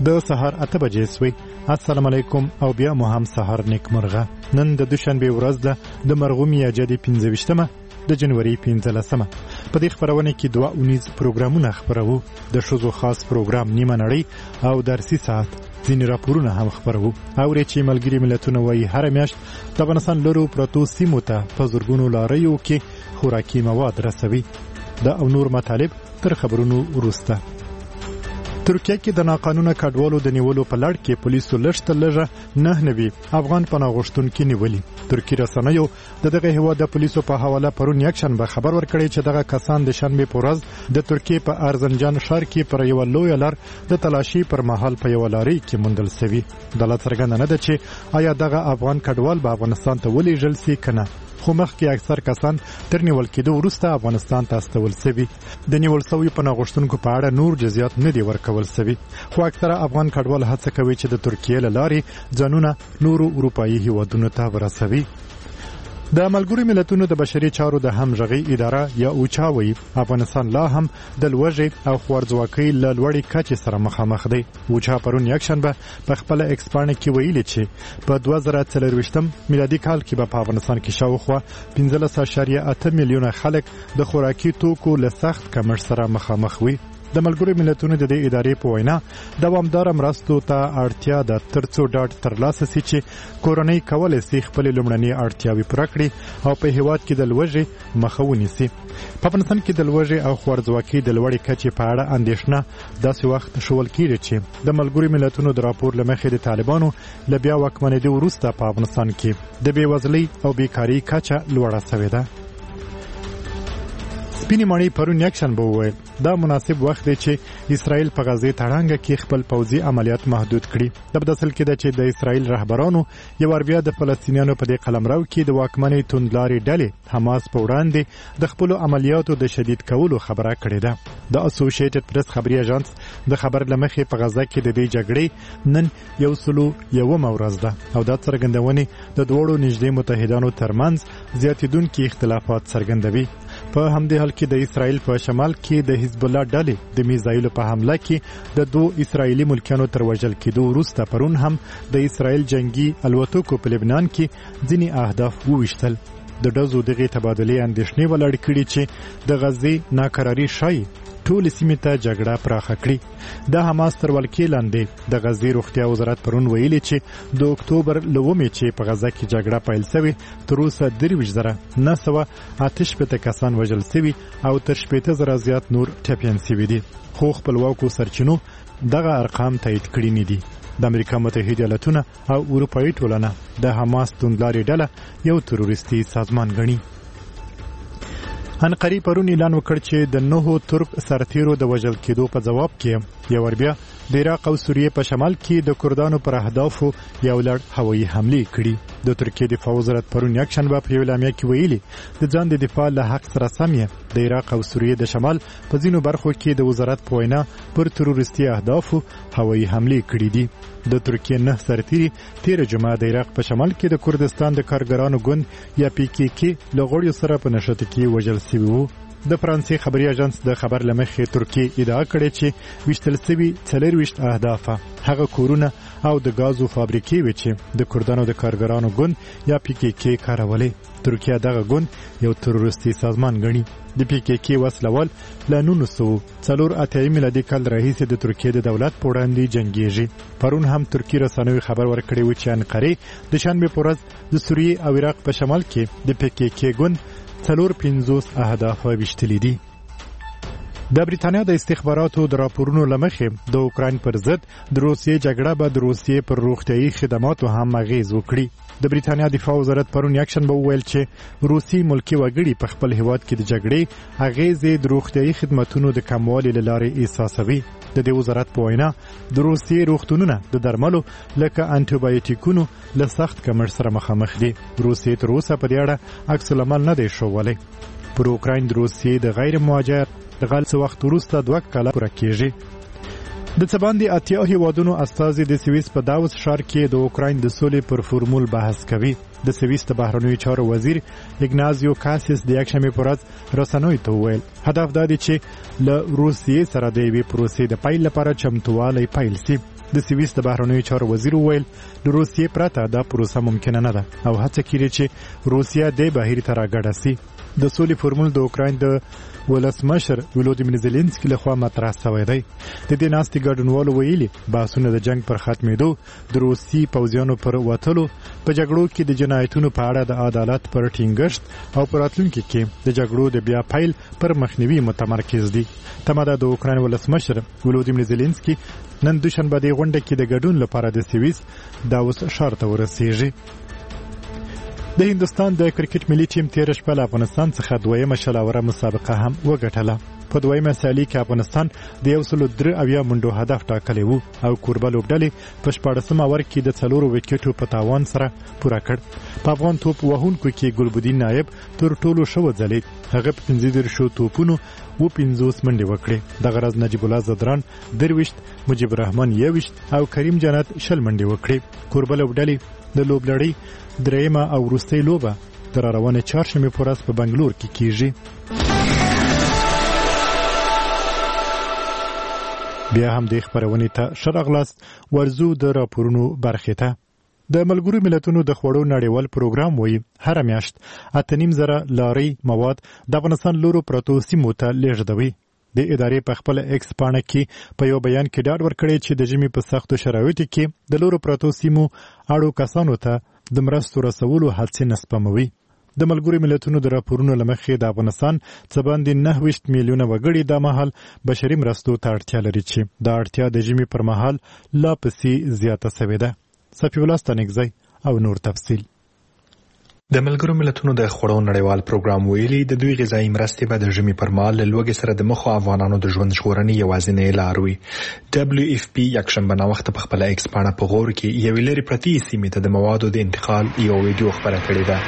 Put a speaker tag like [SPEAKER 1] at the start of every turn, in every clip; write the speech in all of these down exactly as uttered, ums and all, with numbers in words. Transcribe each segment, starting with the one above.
[SPEAKER 1] د سهار اته بجې سوی. السلام علیکم او بیا مو هم سهار نیکمرغه. نن د دوشنبه ورځ ده د مرغوم میاشتې پنځه ویشتمه د جنوري پنځلسمه. په دې خبرونه کې دوه اونیز پروګرامونه خبرو. د ښځو خاص پروګرام نیمه نړۍ او درسي ساعت ځینې راپورونه هم خبرو. اورې چې ملګري ملتونه وایي هره میاشت د افغانستان لرو پرتو سیمو ته په زرګونو لاریو کې خوراکي مواد رسوي. دا او نور مطالب تر خبرونو وروسته. ترکیه کې د ناقانونه کډوالو د نیولو په لړ کې پولیسو لږ لږه نه نوي افغان پناه غوښتونکي نیولي. ترکی رسنیو د دغه هیواد د پولیسو په حواله پرون یکشنبه خبر ورکړی چې دغه کسان د شنبه په ورځ د ترکیه په ارزنجان ښار کې پر یو لوی لار د تلاشي پر مهال په یو لاري کې موندل شوي. د لا څرګنده نه ده چې آیا دغه افغان کډوال به افغانستان ته ولېږل شي کنه. خو مخکې اکثر کسان تر نیول کېدو وروسته افغانستان ته استول شوي. د نیول شوي پناه غوښتونکو په اړه نور جزئیات نه دي ورکول شوي. خو اکثره افغان کډوال هڅه کوي چې د ترکیې له لارې ځانونه نورو اروپایي هیوادونو ته ورسوي. د ملګرو ملتونو د بشري چارو د همغږۍ اداره یا اوچا وایي افغانستان لا هم د لوږې او خوارځواکۍ له لوړې کچې سره مخامخ دی. اوچا پرون یکشنبه په خپله ایکس پاڼه کې ویلي چې په دوه زره څلرویشتم میلادي کال کې به په افغانستان کې شاوخوا پنځلس اعشاریه اته میلیونه خلک د خوراکي توکو له سخت کمښت سره مخامخ وي. د ملګرو ملتونو د دې ادارې په وینا دوامداره مرستو ته اړتیا ده ترڅو ډاډ ترلاسه شي چې کورنۍ کولی شي خپلې لومړنۍ اړتیاوې پوره کړي او په هیواد کې د لوږې مخه ونیسي. په افغانستان کې د لوږې او خوارځواکۍ د لوړې کچې په اړه اندېښنه داسې وخت ښوول کېږي چې د ملګرو ملتونو د راپور له مخې د طالبانو له بیا واکمنېدو وروسته په افغانستان کې د بېوزلۍ او بیکارۍ کچه لوړه شوې ده. سپینې ماڼۍ پرون یکشنبه وویل دا مناسب وخت دی چې اسرائیل په غزې تړانګه کې خپل پوځي عملیات محدود کړي. د بدسل کې ده چې د اسرائیل رهبرانو یو ور بیا د فلسطینیانو په دې قلمرو کې د واکمنې توندلارې ډلې حماس په وړاندې د خپلو عملیاتو د شدید کولو خبره کړې ده. د اسوسییټډ پریس خبري اژانس د خبر له مخې په غزه کې د دې جګړې نن یو سلو یومه ورځ ده او دا څرګندونې د دوړو نږدې متحدانو ترمنځ زیاتېدونکي اختلافات څرګندوي. په همدې حال کې د اسرائیل په شمال کې د حزب الله ډلې د میزایلو په حمله کې د دوه اسرایلی ملکیانو تر وژل کېدو وروسته پرون هم د اسرائیل جنگي الوتکو په لبنان کې ځینې اهداف وویشتل. د ډزو دغې تبادلې اندېښنې ولاړې کړي چې د غزې ناکراري ښایي ټول سیمې ته جګړه پراخه کړي. د حماس تر ولکې لاندې د غزې روغتیا وزارت پرون ویلي چې د اکتوبر لومې چې په غزه کې جګړه پیل شوې تر اوسه درویشت زره نه سوه اته شپېته کسان وژل شوي او تر شپېته زره زیات نور ټپیان شوي دي. خو خپلواکو سرچینو دغه ارقام تایید کړي نه دي. د امریکا متحده ایالتونه او اروپایي ټولنه د حماس توندلارې ډله یو تروریستي سازمان ګڼي. انقرې پرون اعلان وکړ چې د نهو ترک سرتیرو د وژل کېدو په جواب کې یو ور بیا د عراق او سوریې په شمال کې د کردانو پر اهدافو یو لړ هوایي حملې کړي. د ترکیې دفاع وزارت پرون یکشنبه په یوه اعلامیه کې ویلي د ځان د دفاع له حق سره سم یې د عراق او سوریې د شمال په ځینو برخو کې د وزارت په وینا پر تروریستي اهدافو هوایي حملې کړي دي. د ترکیې نه سرتیري تیره جمعه د عراق په شمال کې د کردستان د کارګرانو ګوند یا پی کې کې له غړیو سره په نښته کې وژل شوي وو. د فرانسې خبري اژانس د خبر له مخې ترکیې ادعا کړې چې ویشتل شوي څلرویشت اهداف هغه کورونه او د غازو فابریکې وې چې د کردانو د کارګرانو ګوند یا پی کې کې کارولې. ترکیه دغه ګوند یو تروریستي سازمان ګڼي. د پی کې کې وسلوال له نولس سوه څلور اتیا میلادي کال راهیسې د ترکیې د دولت په وړاندې جنګېږي. پرون هم ترکي رسنیو خبر ورکړی و چې انقرې د شنبې په ورځ د سوریې او عراق په شمال کې د پی کې کې ګوند څلور پنځوس اهداف ویشتلي دي. د بریتانیا د استخباراتو د راپورونو له مخې د اوکراین پر ضد د روسیې جګړه به د روسیې پر روغتیایي خدماتو هم اغیز وکړي. د بریتانیا دفاع وزارت پرون یکشنبه وویل چې روسي ملکي وګړي په خپل هیواد کې د جګړې اغیزې د روغتیایي خدماتونو د کموالي له لارې احساسوي. د دې وزارت په وینا د روسیې روغتونونه د درملو لکه انټي بایوټیکونو له سخت کمښت سره مخامخ دي. روسیې تر اوسه په دې اړه عکس العمل نه دی ښوولی. پر اوکراین د روسیې د غیر مهاجر د غل څه وخت وروسته دوه کاله پوره کېږي. د څه باندې اتیا هیوادونو استازي د سویس په داوس ښار کې د اوکراین د سولې پر فورمول بحث کوي. د سویس د بهرنیو چارو وزیر ایګنازیو کاسیس د یکشنبې په ورځ رسنیو ته وویل هدف دا دی چې له روسیې سره د یوې پروسې د پیل لپاره چمتووالی پیل شي. د سویس د بهرنیو چارو وزیر وویل له روسیې پرته دا پروسه ممکنه نه ده او هڅه کوي چې روسیه د بهیر ته راګډه سي. د سولې فورمول د اوکراین د ولسمشر ولودیمیر زيلنسکي لخوا مطرح شوی دی. د دې ناستې ګډونوالو ویلي بحثونه د جنگ پر ختمېدو، د روسي پوځیانو پر وتلو، په جګړو کې د جنایتونو په اړه د عدالت پر ټینګښت او په راتلونکي کې د جګړو د بیا پیل پر مخنیوي متمرکز دي. تمه ده د اوکراین ولسمشر ولودیمیر زيلنسکي نن دوشنبه د غونډه کې د ګډون لپاره د سویس داوس ښار ته ورسیږي. د هندستان د کرکټ ملي ټیم تیر شپه له افغانستان څخه دویمه شلاوره مسابقه هم وګټله. په دویمه سیالي کې افغانستان د یو سل درې اویا منډو هدف ټاکلی وو او کوربه لوبډلې په شپاړسمه اوور کې د څلورو وکټو په تاوان سره پوره کړ. په افغان توپ وهونکو کې ګلبدین نایب تر ټولو ښه وځلید. هغه په پنځه دېرشو توپونو و پنځوس منډې وکړې. دغه ورځ نجیب الله زدران درویشت، مجیب الرحمن یویشت او کریم جنت شل منډې وکړې. کوربه لوبډلې د لوبلړۍ درېیمه او وروستۍ لوبه تر روانې چهارشنبې په ورځ په بنګلور کې کیږي. بیا هم د خبرونې ته ښه راغلاست. ورځو د راپورونو برخې ته. د ملګرو ملتونو د خوړو نړیوال پروګرام وایي هره میاشت اته نیم زره لارۍ مواد د افغانستان لورو پرتو سیمو ته لیږدوي. د ادارې په خپل ایکس پاڼه کې په یو بیان کې ډاډ ورکړی چې د ژمي په سختو شرایطو کې د لورو پرتو سیمو اړو کسانو ته د مرستو رسولو هڅې نه سپموي. د ملګرو ملتونو د راپورونو له مخې د افغانستان څه باندې نهه ویشت میلیونه وګړي د مهال بشري مرستو ته اړتیا لري چې دا اړتیا د ژمي پر مهال لا پسې زیاته شوې ده. صفي الله ستانکزی او نور تفصیل.
[SPEAKER 2] د ملګرو ملتونو د خوړو نړیوال پروګرام ویلي د دوی غذایی مرستې به د ژمي پر مهال له لوږې سره د مخ افغانانو د ژوند ژغورنې یوازینۍ لار وي. دبليو اف پی یکشنبه ناوخته په خپل ایکس پاڼه په غور کې یوې لرې پرتې سیمې ته د موادو د انتقال یو ویډیو خپره کړې ده.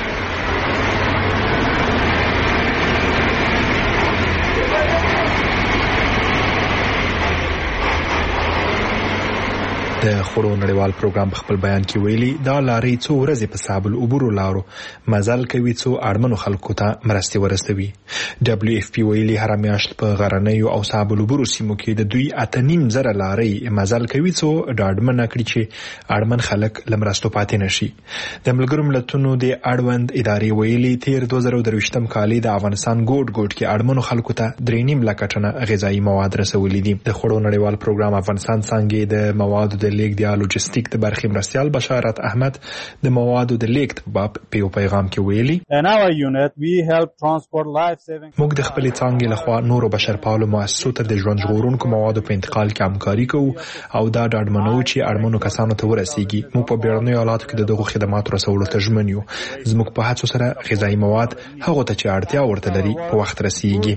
[SPEAKER 2] د خوړو نړیوال پروګرام په خپل بیان کې ویلي دا لارې څو ورځې په صعب العبور لارو مزل کوي څو اړمنو خلکو ته مرستې ورسوي. دبليو اف پی ویلي هر میاشت په غرنیو او صعب العبور سیمو کې د دوی اته نیم زره لارې مزل کوي څو ډاډمنه کړي چې اړمن خلک له مرستو پاتې نشي. د ملګرو ملتونو د اړوند ادارې ویلي تیر دوه زره درویشتم کال د افغانستان ګوټ ګوټ کې اړمنو خلکو ته درې نیم لکه ټنه غذایی مواد رسولي دي. د خوړو نړیوال پروګرام افغانستان څنګه د موادو د لیک د لوجستیک د برخې مرستیال بشارت احمد د موادو د لیک په باب په پیغام کې ویلي موږ د خپل څنګه لخوا نورو بشرپالو مؤسسو ته د ژوند ژغورونکو موادو په انتقال کې همکاري کوو او دا ډاډمنو چې اړمنو کسانو ته ورسیږي. موږ په بیړنیو حالاتو کې دغه خدمات رسولو ته ژمن یو. زموږ په هڅو سره غذایی مواد هغه ته چې اړتیا ورته لري په وخت رسیږي.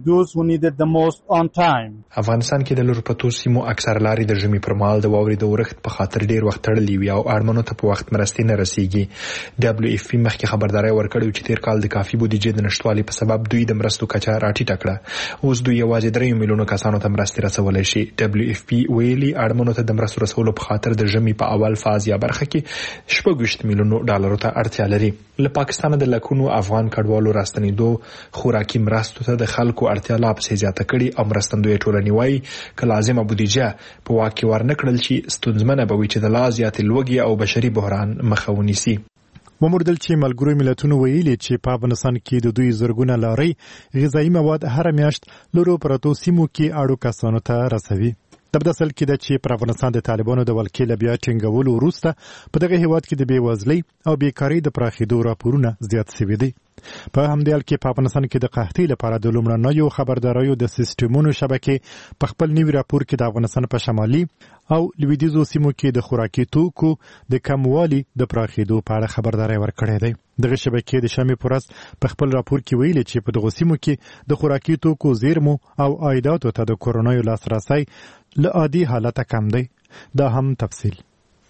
[SPEAKER 2] افغانستان کې د لور پتو سیمو اکثر لارې د ژمي پر مهال د واورې د ورښت په خاطر ډیر وخت تړلې وي او اړمنو ته په وخت مرستې نه رسیږي. دبليو اف پی مخکې خبرداري ورکړې چې تیر کال د کافي بودیجې د نشټوالي په سبب دوی د مرستو کچه راټیټه کړه. اوس دوی یوازې درې میلیونه کسانو ته مرستې رسولای شي. دبليو اف پی ویلي اړمنو ته د مرستو رسولو په خاطر د ژمي په اول فاز یا برخه کې شپږ ویشت میلیونه ډالرو ته اړتیا لري. له پاکستان د لکونو افغان کډوالو راستنېدو خوراکي مرستو ته د خلکو اړتیا لا پسې زیاته کړي او مرستندوی ټولنې وایي که لازمه بودیجه په واقع ورنکړل شي ستونزمنه به وي چې د لا زیاتې لوږې او بشري بحران مخه ونیسي.
[SPEAKER 1] وموردل چې ملګرو ملتونو ویلي چې په افغانستان کې د دوی زرګونه لارۍ غذایی مواد هر میاشت لورو پرتو سیمو کې اړو کسانو ته رسوي. د بداسل کې د چې پر افغانستان د طالبانو د ولکې لبیا ټینګولو وروسته په دغه هیواد کې د بیوزلۍ او بیکاری د پراخېدو راپورونه زیات شوي دي. په همدې حال کې په افغانستان کې د قحطۍ لپاره د لومړنیو خبرداریو د سیستمونو شبکې په خپل نوي راپور کې د افغانستان په شمالي او لویدیځو سیمو کې د خوراکي توکو د کموالي د پراخېدو په اړه خبرداری ورکړی دی. دغه شبکې د شنبې په ورځ په خپل راپور کې ویلي چې په دغو سیمو کې د خوراکي توکو زیرمو او عایداتو ته د کورونایو لاسرسی له عادي حالته کم دی. دا هم تفصیل.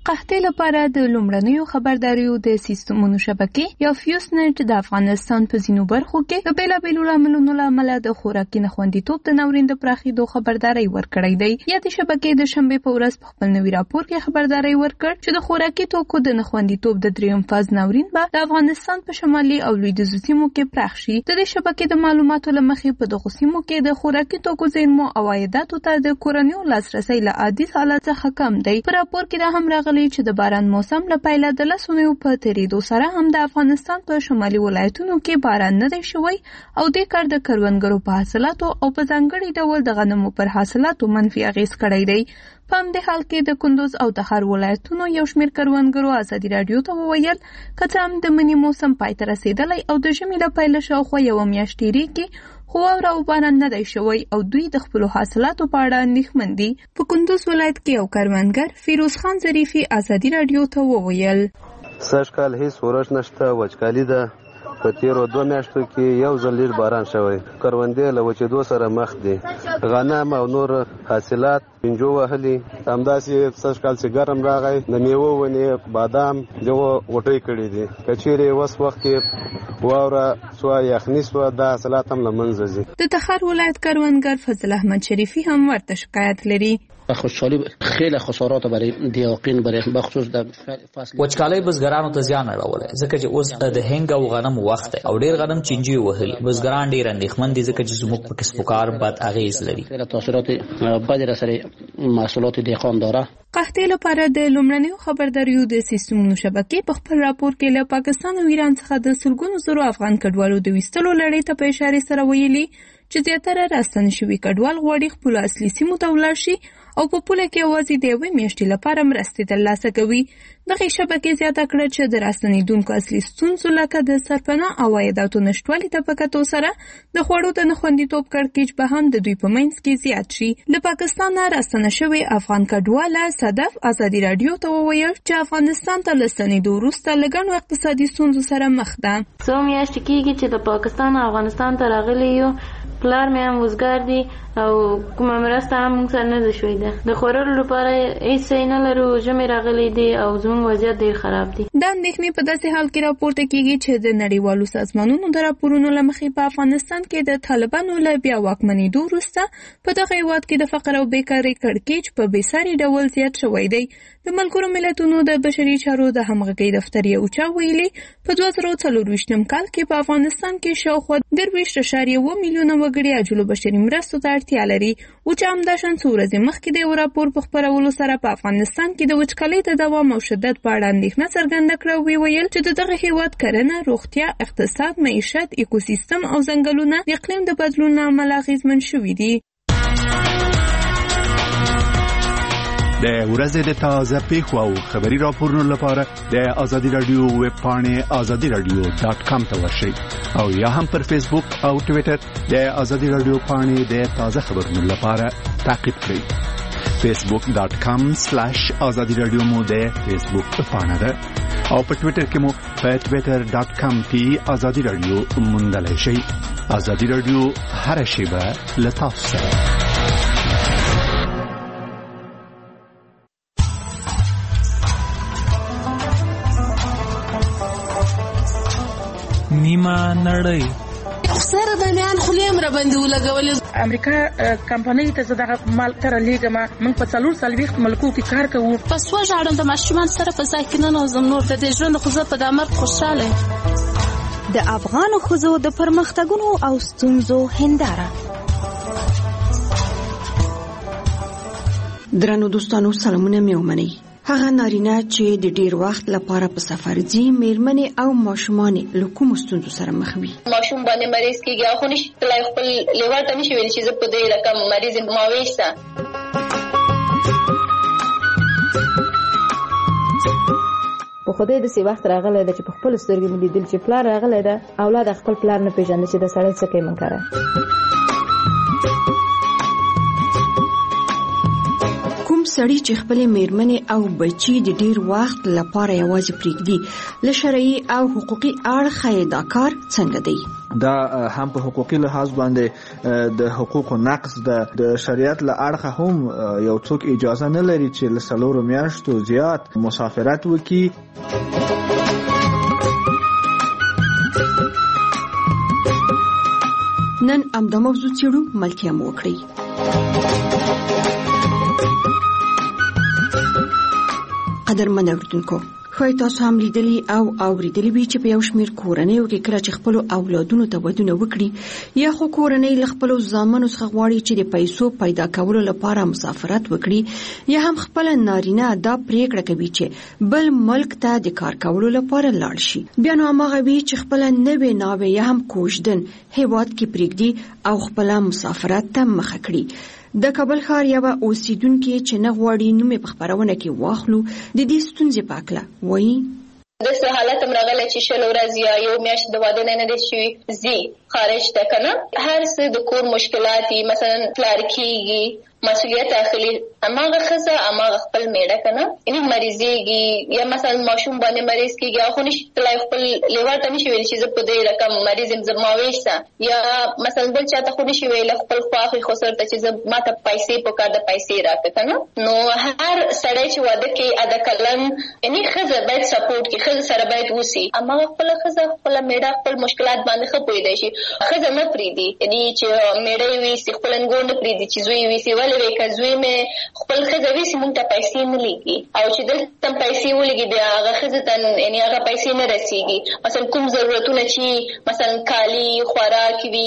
[SPEAKER 3] قحطۍ لپاره د لومړنیو خبرداریو د سیستمونو شبکې یا فیوسنټ د افغانستان په ځینو برخو کې د بېلابېلو لاملونو له امله د خوراکي ناخوندیتوب د ناورین د پراخېدو خبرداری ورکړی دی. یادې شبکې د شنبې په ورځ په خپل نوي راپور کې خبرداری ورکړ چې د خوراکي توکو د ناخوندیتوب د دریم فاز ناورین به د افغانستان په شمالي او لویدیځو سیمو کې پراخ شي. د دې شبکې د معلوماتو له مخې په دغو سیمو کې د خوراکي توکو زیرمو او عایداتو ته د کورنیو لاسرسی له عادي حالت څخه کم دی. په راپور کې دا هم راغلی چې د باران موسم له پیله د لسو میاشتو په تېرېدو سره هم د افغانستان په شمالي ولایتونو کې باران نه دی شوی او دې کار د کروندګرو په حاصلاتو او په ځانګړي ډول د غنمو پر حاصلاتو منفي اغېز کړی دی. په همدې حال کې د کندوز او تخار ولایتونو یو شمېر کروندګرو ازادي راډیو ته وویل که څه هم د مني موسم پای ته رسېدلی او د ژمي له پیله شاوخوا یوه میاشت تېرېږي خو واوره او باران نه دی شوی او دوی د خپلو حاصلاتو په اړه اندېښمن دي. په کندوز ولایت کې یو کروندګر فیروز خان ظریفي ازادي راډیو ته وویل
[SPEAKER 4] سږ کال هیڅ ورش نشته، وچکالي ده. په تیرو دوه میاشتو کې یو ځل ډېر باران شوی، کروندې له وچېدو سره مخ دي. غنم او نور حاصلات پنجو وهلي. همداسې سږ کال چې ګرم راغی د میوو ونې بادام دغو وټۍ کړي دي. که چیرې اوس وخت کې واوره سوه یخني سوه دا حاصلات هم له منځه ځي.
[SPEAKER 3] د تخار ولایت کروندګر فضل احمد شریفی هم ورته شکایت لري.
[SPEAKER 5] خوشحالی خیلی خسارات برای دیاقین برای بخصوص د فصل
[SPEAKER 6] وچکالۍ بزګرانو ته زیان اړولی ځکه چې اوس د هنګ او غنم وخت او ډیر غنم چینجی وهلي. بزګران ډیر اندېښمن دي ځکه چې زموږ په کسب و کار بد اغېز لري.
[SPEAKER 5] تاثیرات بد را سر محصولات دهقان داره.
[SPEAKER 3] قحطۍ لپاره د لومړنیو خبرداریو د سیستمونو شبکې په خپل راپور کې له پاکستان او ایران څخه د سلګونو زرو افغان کډوالو د ویستلو لړۍ ته په اشارې سره ویلي چې زیاتره راستنه شوي کډوال غواړي خپلو اصلي سیمو ته ولاړ شي او په پوله کې یوازې د یوې میاشتې لپاره مرستې ترلاسه کوي. دغې شبکې زیاته کړه چې د راستنېدونکو اصلي ستونزو لکه د سرپناه او عایداتو نشتوالي ته په کتو سره د خوړو د ناخوندیتوب کړکېچ به هم د دوی په منځ کې زیات شي. له پاکستان نه راستنه شوې افغان کډواله صدف ازادي راډیو ته وویل چې افغانستان ته له ستنېدو وروسته له ګڼو اقتصادي ستونزو سره مخ ده.
[SPEAKER 7] څو میاشتې کېږي چې د پاکستان او افغانستان ته راغلي یو. پلار مې هم وزګار دي او کومه مرسته هم موږ سره نه ده شوې ده. د خوړلو لپاره هېڅ څه نه لرو. ژمي راغلی دی او زموږ وضعیت ډېر خراب دی.
[SPEAKER 3] دا اندېښنې په داسې حال کې راپورته کېږي چې د نړیوالو سازمانونو د راپورونو له مخې په افغانستان کې د طالبانو له بیا واکمنېدو وروسته په دغه هېواد کې د فقر او بیکارۍ کړکېچ په بېساري ډول زیات شوی دی. د ملګرو ملتونو د بشري چارو د همغږۍ دفتر یو چا ویلي په دوه زره څلرویشتم کال کې په افغانستان کې شاوخوا درویشت اعشاریه اووه میلیونه وګړي عاجلو بشري مرستو ته اړتیا لري. اوچا همداشان څو ورځې مخکې د یو راپور په خپرولو سره په افغانستان کې د وچکالۍ د دوام او شدت په اړه اندېښنه څرګنده کړه او ویل چې د دغه هېواد کرنه، روغتیا، اقتصاد، معیشت، ایکوسیستم او ځنګلونه د اقلیم د بدلون له امله اغېزمن شوي دي.
[SPEAKER 8] د ورځې د تازه پیښو او خبري راپورونو لپاره د ازادي رادیو ویب پاڼې ازادي رادیو ډاټ کام ته ورشئ او یا هم پر فیسبوک او ټویټر د ازادي رادیو پاڼې د تازه خبرونو لپاره تعقیب کړئ. فیسبوک ډاټ کام سلاش ازادي رادیو مو د فیسبوک پاڼه ده او په ټویټر کې مو په ټویټر ډاټ کام کې ازادي رادیو موندلای شئ. ازادي رادیو هر شیبه له تاسو سره.
[SPEAKER 9] نیمه نړۍ
[SPEAKER 10] سره د میان خلیم را باندې ولګولې.
[SPEAKER 11] امریکا کمپنۍ ته زه دغه مال تر لیږم. موږ په څلور څلوېښت ملکو کې کار کوو.
[SPEAKER 10] په سوه ژاړم د ماشومان سره په ځای کې ننوځم. نور د دې ژوند خو زه په دا مرګ خوشحاله یم.
[SPEAKER 12] د افغانو ښځو د پرمختګونو او ستونزو هنداره.
[SPEAKER 13] درنو دوستانو سلامونه مې ومنئ. هغه نارینه چې د ډیر وخت لپاره په سفر ځي میرمنې او ماشومان له کومو ستونزو سره مخ وي.
[SPEAKER 14] ماشوم باندې مریض کېږي خو نشي تلای خپل لیوال ته نشي ویل چې زه په دې رقم مریض یم ما ویسته.
[SPEAKER 15] په خدای د سی وخت راغلی ده چې په خپل سترګې مې لیدل چې پلار راغلی ده اولاد خپل پلار نه پیژنده چې د سړی څه کوي من کاره.
[SPEAKER 13] سړی چې خپل میرمنې او بچی د ډیر وخت لپاره یوازې پریږدي له شرعي او حقوقي اړخه دا کار څنګه دی؟
[SPEAKER 9] دا هم په حقوقي لحاظ باندې د حقوقو نقض ده. د شریعت له اړخه هم یو څوک اجازه نه لري چې له څلورو میاشتو زیات مسافرت وکړي.
[SPEAKER 13] نن امدا موضوع چیرو ملکیه مو وکړي. قدرمن اوریدونکو، خو تاسو هم لیدلی او اوریدلی وی چې په یو شمیر کورنیو کې کله چې خپل اولادونو ته ودونه وکړي یا خو کورنۍ له خپل ځامنو څخه غواړي چې د پیسو پیدا کولو لپاره مسافرت وکړي یا هم خپل نارینه دا پریکړه کوي چې بل ملک ته د کار کولو لپاره لاړ شي. بیا نو هغه وی چې خپل نوې ناوې یا هم کوژدن هیواد کې پریږدي او خپل مسافرت ته مخه کړي. د کابل ښار یو اوسیدونکو چې نه غواړي نوم په خبرونه کې واخلو د دې ستونزې په اړه وایي.
[SPEAKER 14] د څه حالت مرغله چې شل ورځې یا یو میاشت د واده نه نه شي زی خارج ته کنه هر څه د کور مشکلات مثلا پلار کیږي مسؤلیت اخلي اماغه خزه اماغه خپل میړه کنه یعنی مریضيږي یا مثلا ماشوم باندې مریض کیږي خو نشي تلای خپل لیوال ته نشي ویل چې زه په دې رقم مریض زماويسه یا مثلا بل چاته خو نشي ویل خپل خواخي خو سره ته چې زه ماته پیسې په کار د پیسې راکې کنه نو هر سړی چې واده کوي ادا کلن یعنی خزه باید سپورټ کوي خزه سره باید وسی اماغه خپل خزه خپل میړه خپل مشکلات باندې خپوي دی شي خزه نه پریدي یعنی چې میړه وی خپل انګور نه پریدي چې زوی وی سی ولې کزوی مې خپل خزه وی سی مونږ ته پیسې نه لګي او چې دلته پیسې ولګي بیا هغه خزه ته یعنی هغه پیسې نه رسیږي مثلا کوم ضرورتونه چې مثلا کالی خوراک وی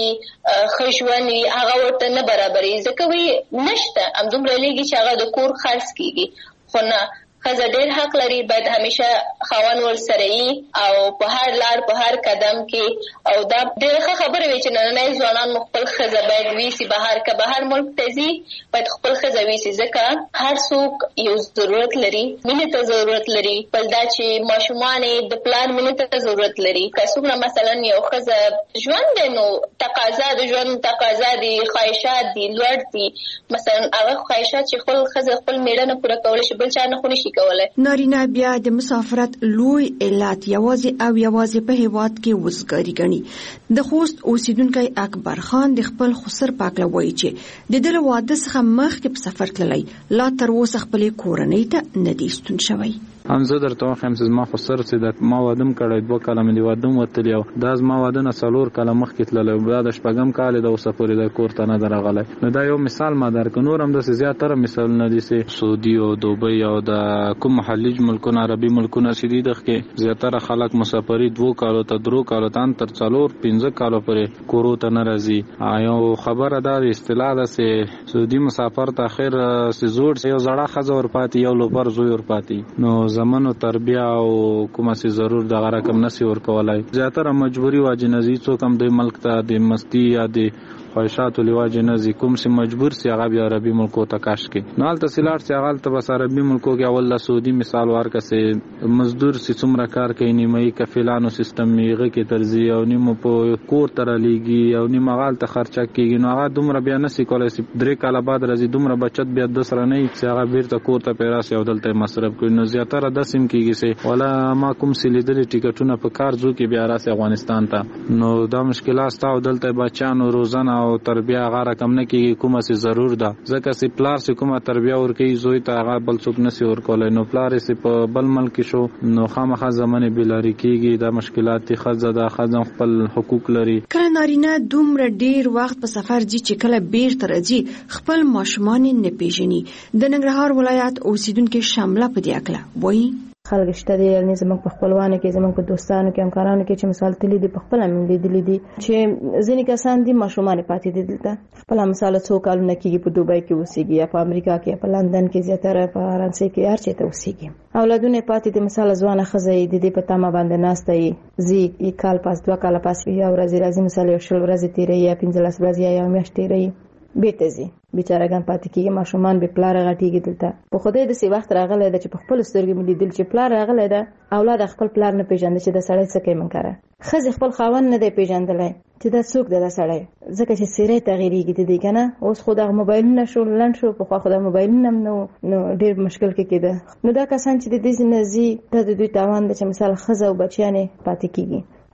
[SPEAKER 14] خښون وی هغه ورته نه برابرې ځکه وی نشته ام دومره لګي چې هغه د کور خرڅ کیږي خو نه خزه ډېر حق لري باید همیشه خاوند ور سره وي او په هر لار په هر قدم کې او دا ډېر خبره وي چې نن ځوانان مخبل خزه باید ویسي بهر که بهر ملک تزي باید خپل خزه ویسي ځکه هر څوک یو ضرورت لري مینه ته ضرورت لري بل دا چې ماشومان د پلان مینه ته ضرورت لري که څوک مثلا یو خزه ژوند نو تقاضا د ژوند تقاضا دي خواهشات دي لوړ دي مثلا هغه خواهشات چې خپل خزه خپل میړه نه پوره کول شي بل چا نه خو نشي
[SPEAKER 13] نارینه بیا د مسافرت لوی علت یوازې او یوازې په هیواد کې وزګاری غني. د خوست اوسیدونکو اکبر خان د خپل خسر پاکله وایي چې د دل واده څخه مخکې په سفر تللی لا تر اوسه خپل کورنۍ ته نه دی ستون شوی.
[SPEAKER 16] هم زه درته وایم چې ما خو سر چې د ما وادم کړی دوه کاله مې د وادم وتلی او دا زما واده نه څلور کاله مخکې تللی بیا د شپږم کال د اوسه پورې د کور ته نه دی راغلی. نو دا یو مثال ما درکړ نور هم داسې زیاتره مثالونه دي چې سعودي او دوبۍ او د کوم خلیج ملکونه عربي ملکونه چې دي دغه کې زیاتره خلک مسافري دوه کالو ته درو کالو ته تر څلور پنځه کالو پورې کورو ته نه راځي. یو خبره دا اصطلاح ده چې سعودي مسافر ته اخر سې زوړ یو زړه ښځه ورپاتې یو لوبر زوی ورپاتې نو زمونو تربیه او کومه سي ضرور دغه رقم نسی ورکولای زیاتره مجبوری واجنزي څوک هم د ملک ته د مستی یا د خواهشات لواجه نزي کوم سي مجبور سي هغه بیا عربي ملکو ته کاش کې نال تحصیلات سي هغه ته بس عربي ملکو کې اول سعودي مثال ورکسه مزدور سي څومره کار کوي نیمه کفیلانو سیستم میغه کې ترزی او نیمه په کور تر لګي او نیمه غال ته خرچه کیږي نو هغه دومره بیا نسی کولای سي درې کاله بعد راځي دومره بچت بیا د سره نه سي هغه بیرته کور ته پیراسي او دلته مصرف کوي نو زیاتره د سیم کیږي سي ولا ما کوم سي لیدل ټیکټونه په کار ځو کې بیا راسي افغانستان ته نو دا مشکلات تاو دلته بچانو روزانه او تربیه هغه رقم نه کیږي کومه سي ضرور ده ځکه سي پلار سي کومه تربیه ورکي زوی ته هغه بل څوک نسی ورکول نو پلار سي په بل ملک شو نو خامخا زمانه بلاری کیږي دا مشکلات خزه ده خزه خپل حقوق لري.
[SPEAKER 13] کله نارینه دومره ډیر وخت په سفر دي چې کله بیرته راځي خپل ماشومان نه پیژني. د ننګرهار ولایت اوسیدونکو شامله په دې اکله وایي
[SPEAKER 15] خلک شته دي یعنی زموږ په خپلوانو کې زموږ په دوستانو کې همکارانو کې چې مثال تللی دي په خپل هم لیدلی دي چې ځینې کسان دي ماشومان پاتې دي دلته خپل مثال څو کالونه کېږي په دوبۍ کې اوسېږي یا په امریکا کې په لندن کې زیاتره په فرانسې کې هر چېرته اوسېږي اولادونه پاتې دي مثال ځوانه ښځه یې د دې په تمه باندې ناسته یې ځي یې کال پاس دوه کاله پاس یو ورځې راځي مثال یو شل ورځې تېروي یا پنځلس ورځې یا یو میاشت تېروي بیرته ځي بیچارهګان پاتې کېږي ماشومان بې پلاره غټېږي دلته په خدای داسې وخت راغلی ده چې په خپلو سترګو مې لیدل چې پلار راغلی ده اولاد خپل پلار نه پېژنده چې دا سړی څه کوي منکره ښځې خپل خاوند نه دی پېژندلی چې دا څوک دی دا سړی ځکه چې څېرې تغیرېږي د دې که نه اوس خو دغه موبایلونه شو لنډ شو پخوا خو دغه موبایلونه هم نه نو ډېر مشکل کې کېده نو دا کسان چې د دې نه ځي دا د دوی تاوان ده چې مثال ښځه او بچیان یې پاتې کېږي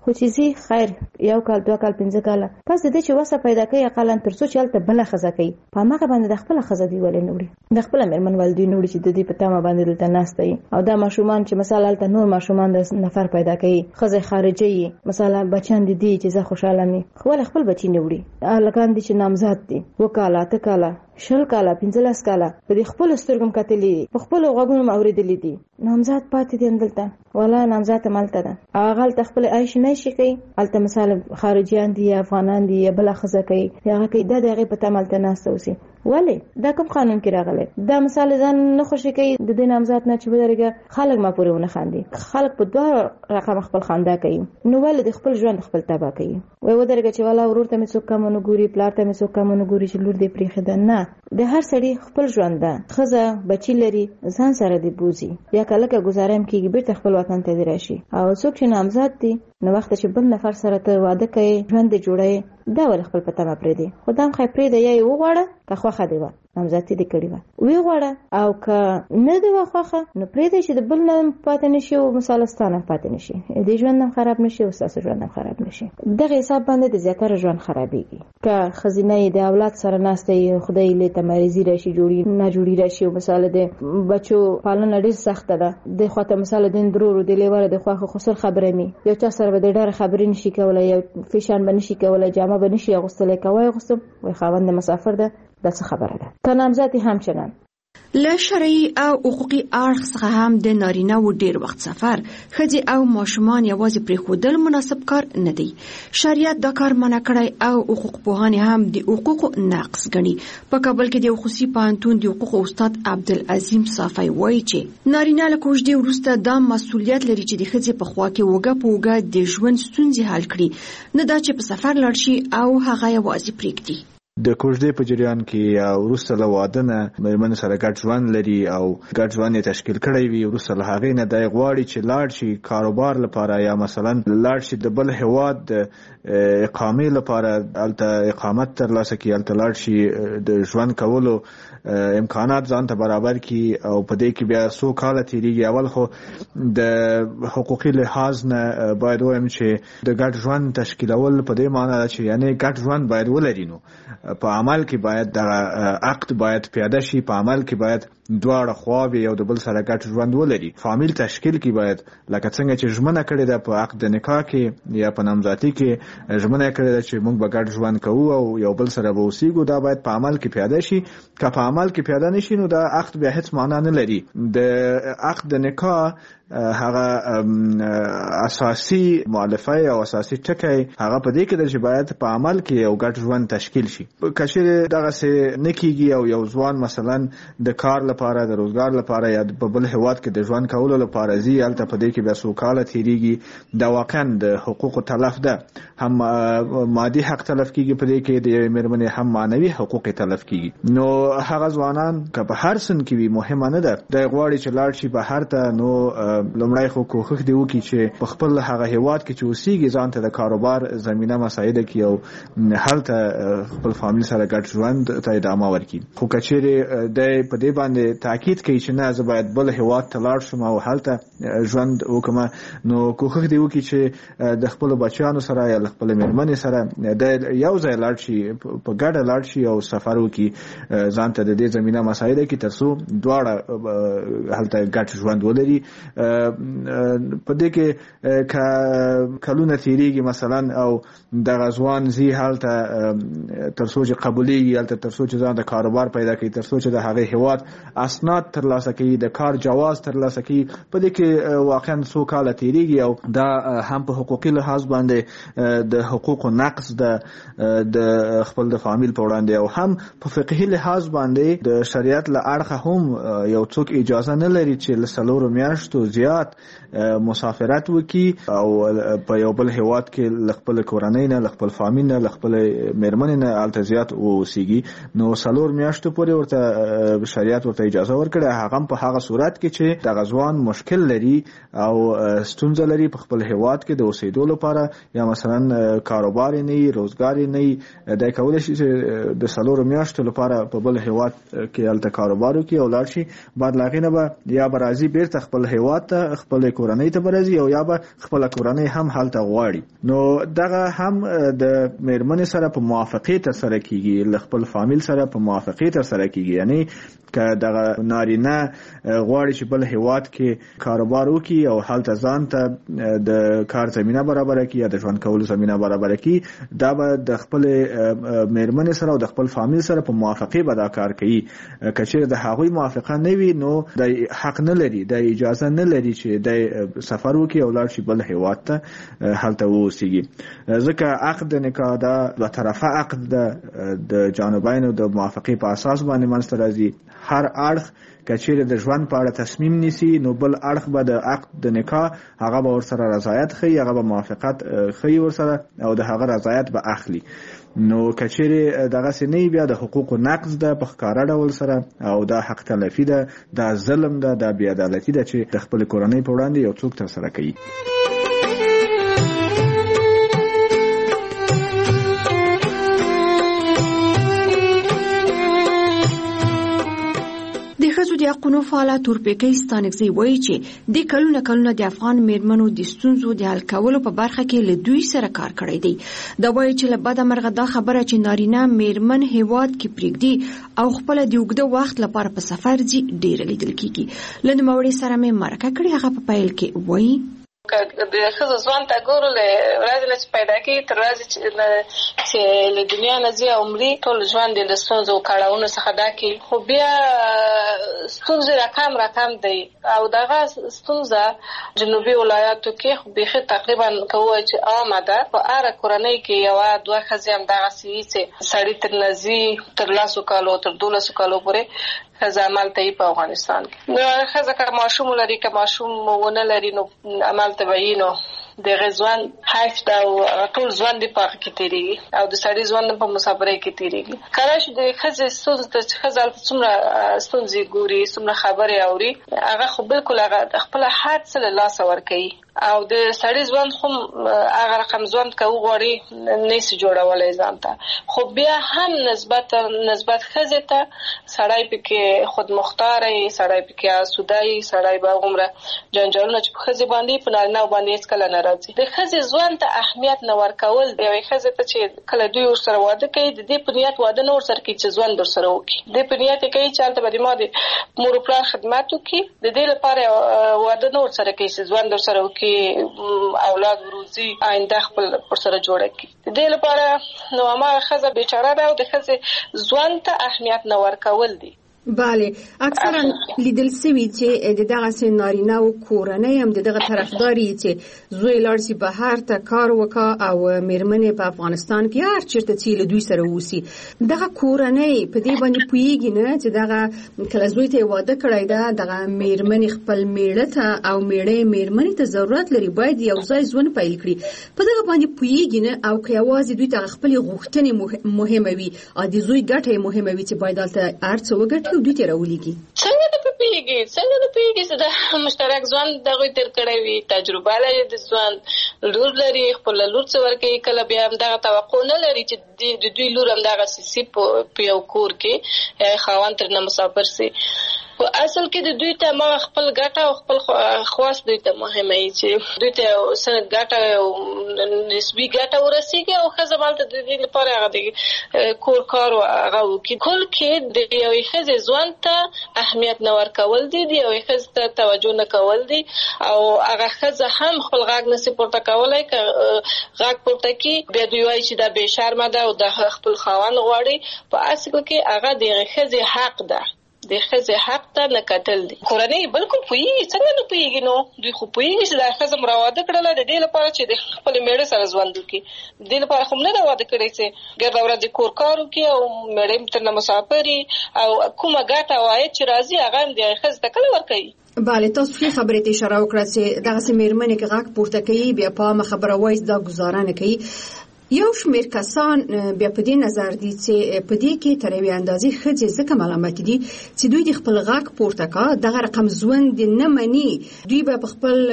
[SPEAKER 15] خو چې زی خیر یو کال دوه کال پنځه کال پس د دې چې وسه پیدا کوي اقل تر څو چلته بل خزه کوي په ماګه باندې د خپل خزه دی ولې نوړي د خپل مرمن والدی نوړي چې د دې په تامه باندې دلته ناشته او دا ماشومان چې مثلا الته نور ماشومان د نفر پیدا کوي خزه خارجي مثلا بچان دي دي چې زه خوشاله مي خو خپل بچی نوړي الکان دي چې نامزاد دي وکاله ته کاله شل کاله پنځلس کاله په خپل سترګم کتلې په خپل غوږونو اوریدلې دي نامزاد پاتې دي دلته ولا نامزاد مالته ده هغه تخپل عايش نه شي کوي الته مثال خارجيان دي افغانان دي بل خزه کوي هغه کوي د دغه په تمالته ناستو سي ولی دا کوم قانون کې راغلی دا مثال ځان نه خوشي کوي د دې نامزاد نه چې ودرګه خلک ما پورې ونه خاندي خلک په دوه رقم خپل خندا کوي نو ول د خپل ژوند خپل تبا کوي وای ودرګه چې والا ورور ته مې څوک کم نه ګوري پلار ته مې څوک کم نه ګوري چې لور دې پرې خده نه د هر سړي خپل ژوند ده خزه بچی لري ځان سره دی بوزي یا کله کې گزارم کیږي بیرته خپل وطن ته راشي او څوک چې نامزاد دي نو وخت چې بل نفر سره ته واده کوي ژوند جوړي دا ول خپل پته ما پرې دی خدام خې پرې دی یې وغواړه که خوخه دی و نامزادي دې کړی و وی غواړه او که نه دی وخوخه نو پرې دی چې د بل نه پاتې نشي او مثالستانه پاتې نشي دې ژوند هم خراب نشي او ساس ژوند هم خراب نشي دغه حساب باندې د زیاتره ژوند خرابېږي که خزینه د اولاد سره ناشته خدای له تمریزي راشي جوړي نه جوړي راشي او مثال د بچو پالنه ډېر سخت ده د خواته مثال د درورو د لیوره د خواخه خسر خبرې می یو چا سره به ډېر خبرې نشي کولای یو فیشن بنشي کولای جامه بنشي اغوستل کوي اغوستم وای خاوند مسافر ده دا څه خبره ده که نامزادي همچنان
[SPEAKER 13] له شرعي او حقوقي اړخ څخه هم د نارینه و ډیر وخت سفر ښځې او ماشومان یوازې پرېښودل مناسب کار نه دی. شریعت دا کار منع کړی او حقوق پوهان هم د حقوقو نقض ګڼي. په کابل کې د خصوصي پوهنتون د حقوقو استاد عبدالعظیم صافی وایي چې نارینه له کوژدې وروسته دا مسؤلیت لري چې د ښځې په خوا کې وګه په وګه د ژوند ستونزې حل کړي، نه دا چې په سفر لاړ شي او هغه یوازې پرېږدي.
[SPEAKER 9] د کوژدې په جریان کې او وروسته له واده نه مېرمن سره ګډ ژوند لري او ګډ ژوند یې تشکیل کړی وي، وروسته له هغې نه دی غواړي چې لاړ شي کاروبار لپاره یا مثلا لاړ شي د بل هېواد د اقامې لپاره، هلته اقامت ترلاسه کړي، هلته لاړ شي د ژوند کولو امکانات ځان ته برابر کړي او په دې کې بیا څو کاله تېرېږي. اول خو د حقوقي لحاظ نه باید ووایم چې د ګډ ژوند تشکیلول په دې معنی ده چې یعنې ګډ ژوند باید ولري، نو په عمل کې باید د عقد باید پیاده شي، په عمل کې باید دواړه خواوې یو د بل سره ګډ ژوند ولري. فامیل تشکیل کې باید لکه څنګه چې ژمنه کړې ده په عقد نکاح کې یا په نامزادۍ کې ژمنه کړې ده چې موږ به ګډ ژوند کوو او یو بل سره به اوسېږو، دا باید په عمل کې پیاده شي. که په عمل کې پیاده نشي نو دا عقد بیا هیڅ معنا نه لري. د عقد د نکاح هغه اساسي مؤلفه او اساسي ټکی هغه په دې کې ده چې باید په عمل کې یو ګډ ژوند تشکیل شي. که چېرې دغسې نه کېږي او یو ځوان مثلا د کار لپاره د روزګار لپاره یا په بل هېواد کې د ژوند کولو لپاره ځي، هلته په دې کې بیا څو کاله تېرېږي، دا واقعا د حقوقو تلف ده. هم مادي حق تلف کېږي په دې کې د یوې مېرمنې، هم معنوي حقوق تلف کېږي. نو هغه ځوانان که په هر سن کې وي مهمه نه ده، دی غواړي چې لاړ شي بهر ته، نو لومړی خو کوښښ دې وکړي چې په خپل هغه هېواد کې چې اوسېږي ځان ته د کاروبار زمینه مساعده کړي او هلته خپل فامیل سره ګډ ژوند ته ادامه ورکړي. خو که چېرې دی په دې باندې تاکید کوي چې نه زه باید بل هېواد ته لاړ شم او هلته ژوند وکړم، نو کوښښ دې وکړي چې د خپلو بچیانو سره یا له خپلې مېرمنې سره دی یو ځای لاړ شي، په ګډه لاړ شي او سفر وکړي، ځان ته د دې زمینه مساعده کړي تر څو دواړه هلته ګډ ژوند ولري. په دې کې کلونه تېرېږي مثلا او دغه ځوان ځي هلته تر څو چې قبولېږي، هلته تر څو چې ځان د کاروبار پیدا کوي، تر څو چې د هغې هېواد اسناد ترلاسه کوي، د کار جواز ترلاسه کوي، په دې کې واقعا څو کاله تېرېږي او دا هم په حقوقي لحاظ باندې د حقوقو نقض ده د خپل د فامیل په وړاندې، او هم په فقهي لحاظ باندې د شریعت له اړخه هم یو څوک اجازه نه لري چې له څلورو میاشتو زیات مسافرت وکړي او په یو بل هېواد کې له خپل کورنۍ نه، له خپل فامیل نه، له خپل مېرمنې نه هلته زیات واوسېږي. نو څلور میاشتو پورې ورته شریعت ورته اجازه ورکړې، هغه هم په هغه صورت کې چې دغه ځوان مشکل لري او ستونزه لري په خپل هېواد کې د اوسېدو لپاره، یا مثلا کاروبار یې نه وي، روزګار یې نه وي، دی کولی شي چې د څلورو میاشتو لپاره په بل هېواد کې هلته کاروبار وکړي او لاړ شي. بعد له هغې نه به یا به راځي بېرته خپل هېواد هیواد ته خپل کورنۍ ته برازي او یا به خپل کورنۍ هم حالت غواړي. نو دغه هم د میرمن سره په موافقه تر سره کیږي، خپل فامیل سره په موافقه تر سره کیږي. یعنی که دغه نارینه غواړي چې بل هیواد کې کاروبار وکړي او حالت ځان ته د کار زمينه برابر کړي یا د ژوند کولو زمينه برابر کړي، دا به د خپل میرمن سره او د خپل فامیل سره په موافقه به دا کار کوي. که چیرې د هغوی موافقه نه وي نو د حق نه لري، د اجازه نه لري چې د سفر وکړي او لاړ شي بل هیواد ته هلته اوسېږي. ځکه عقد نکاح دا دوه طرفه عقد ده، د جانبینو د موافقه په اساس باندې منځته راځي. هر اړخ کچېره د ژوند په اړه تصمیم نیسي نو بل اړخ به د عقد د نکاح هغه به ورسره رضایت ښیي، هغه به موافقت ښیي ورسره او د هغه رضایت به اخلي. نو کچېره دغه سنې بیا د حقوق نقض ده په ښکاره ډول سره او دا حق تلفي ده، دا ظلم ده، دا بې عدالتي ده چې د خپل کورنۍ په وړاندې یو څوک ترسره کوي.
[SPEAKER 13] د حقونو فعاله تورپیکۍ ستانکزی وایي چې د کلونه کلونه د افغان میرمنو د ستونزو د حل کولو په برخه کې له دوی سره کار کړی دی. دا وایي چې له بده مرغه دا خبره چې نارینه میرمن هیواد کې پرېږدي او خپل د اوږده وخت لپاره په سفر ځي ډېره لیدل کېږي. له نوموړي سره مې مرکه کړې، هغه په پیل کې وایي
[SPEAKER 17] د ښځو ځوان ته ګورو له ورځې نه چې پیدا کېږي تر ورځې چې له دنیا نه ځي او مري، ټول ژوند یې له ستونزو او کړاوونو څخه ډک وي. خو بیا ستونزې راکم راکم دی او دغه ستونزه جنوبي ولایاتو کې خو بیخي تقریبا که ووایو چې عامه ده. په هره کورنۍ کې یوه دوه ښځې همدغسې وي چې سړي تر نه ځي تر لسو کالو تر دولسو کالو پورې ښځه عمل ته یي په افغانستان کې. نو ښځه که ماشوم ولري که ماشوم ونه لري نو عمل ته به یي، نو د هغې ژوند حیف ده او ټول ژوند یې په هغه کې تېرېږي او د سړي ژوند هم په مسافرۍ کې تېرېږي. کله چې د ښځې ستونزو ته چې ښځه هلته څومره ستونزې ګوري، څومره خبرې اوري، هغه خو بلکل هغه خپله هر څه له لاسه ورکوي او د سړي ژوند خو هغه رقم ژوند که وغواړي نشي جوړولی ځان ته. خو بیا هم نسبت نسبت ښځې ته سړی پکې خودمختاره یي، سړی پکې آسوده یي، سړی به هغومره جنجالونه چې په ښځې باندې په نارینهو باندې هېڅکله نه راځي. د ښځې ژوند ته اهمیت نه ورکول، د یوې ښځې ته چې کله دوی ورسره واده کوي د دې په نیت واده نه ورسره کوي چې ژوند ورسره وکړي، د دې په نیت یې کوي چې هلته به د ما د مور و پلار خدمت وکړي، د دې لپاره واده نه ورسره کوي چې ژوند ورسره وکړي، اولاد وروزي، آینده خپل ورسره جوړه کړي. د دې لپاره نو هماغه ښځه بیچاره ده او د ښځې ژوند ته اهمیت نه ورکول دي.
[SPEAKER 18] بله، اکثرا لیدل سوي چې د دغه سي نارینه او کورنۍ هم د دغه طرفداري چې زوی لاړ شي بهر ته کار وکړي او میرمنې په افغانستان کې هر چیرته چې له دوی سره اوسي. دغه کورنۍ په دې باندې پوهیږي نه چې دغه کله زوی ته واده کړی ده، دغه میرمنې خپل میړه ته او میړه میرمنې ته ضرورت لري باید یو ځای ژوند پیل کړي. په دغه باندې پوهیږي نه او که یوازې دوی ته خپل غوښتنې مهمه وي او د زوی ګټه مهمه وي چې باید دلته هر څه وګټي او دوی ته راولېږي.
[SPEAKER 17] څنګه د پوهېږي څنګه د پوهېږي چې د مشترک ژوند دغوی تېر کړی وي، تجربه لري د ژوند، لور لري، خپله لور څه ورکوي، کله بیا همدغه توقع نه لري چې د دوی لور همدغسې سي په یو کور کې خاوند ترنه مسافر سي. په اصل کې د دوی ته ما خپل ګټه او خپل خواست دوی ته مهمه وي چې دوی ته څه ګټه او نسبي ګټه ورسېږي او ښځه مالته د دې لپاره هغه د کور کار هغه وکړي. کل کې د یوې ښځې ژوند ته اهمیت نه ورکول دي، د یوې ښځې ته توجه نه کول دي او هغه ښځه هم خپل غږ نسي پورته کولی. که غږ پورته کړي بیا دوی وایي چې دا بې شرمه ده او د خپل خاوند غواړي. په اصل کې هغه د هغې ښځې حق ده، د ښځې حق ته نه کتل دي. کورنۍ بلکل پوهېږي، څنګه نه پوهېږي، نو دوی خو پوهېږي چې دا ښځه م راواده کړله د دې لپاره چې د خپلې مېړه سره ژوند وکړي. د دې لپاره خو م نه ده واده کړی چې ګرده ورځ د کور کار وکړي او مېړه یې ترنه مسافر وي او کومه ګټه او عاید چې راځي هغه هم د هغې ښځې ته کله ورکوي.
[SPEAKER 18] بله، تاسو ښې خبرې ته اشاره وکړه چې دغسې مېرمنې که غږ پورته کوي بیا په عامه خبره وایي دا ګزاره نه کوي. یو شمېر کسان بیا په دې نظر دي چې په دې کې تر یوې اندازې ښځې ځکه ملامت دي چې دوی د خپل غږ پورته کا دغه رقم ژوند نه مني. دوی به په خپل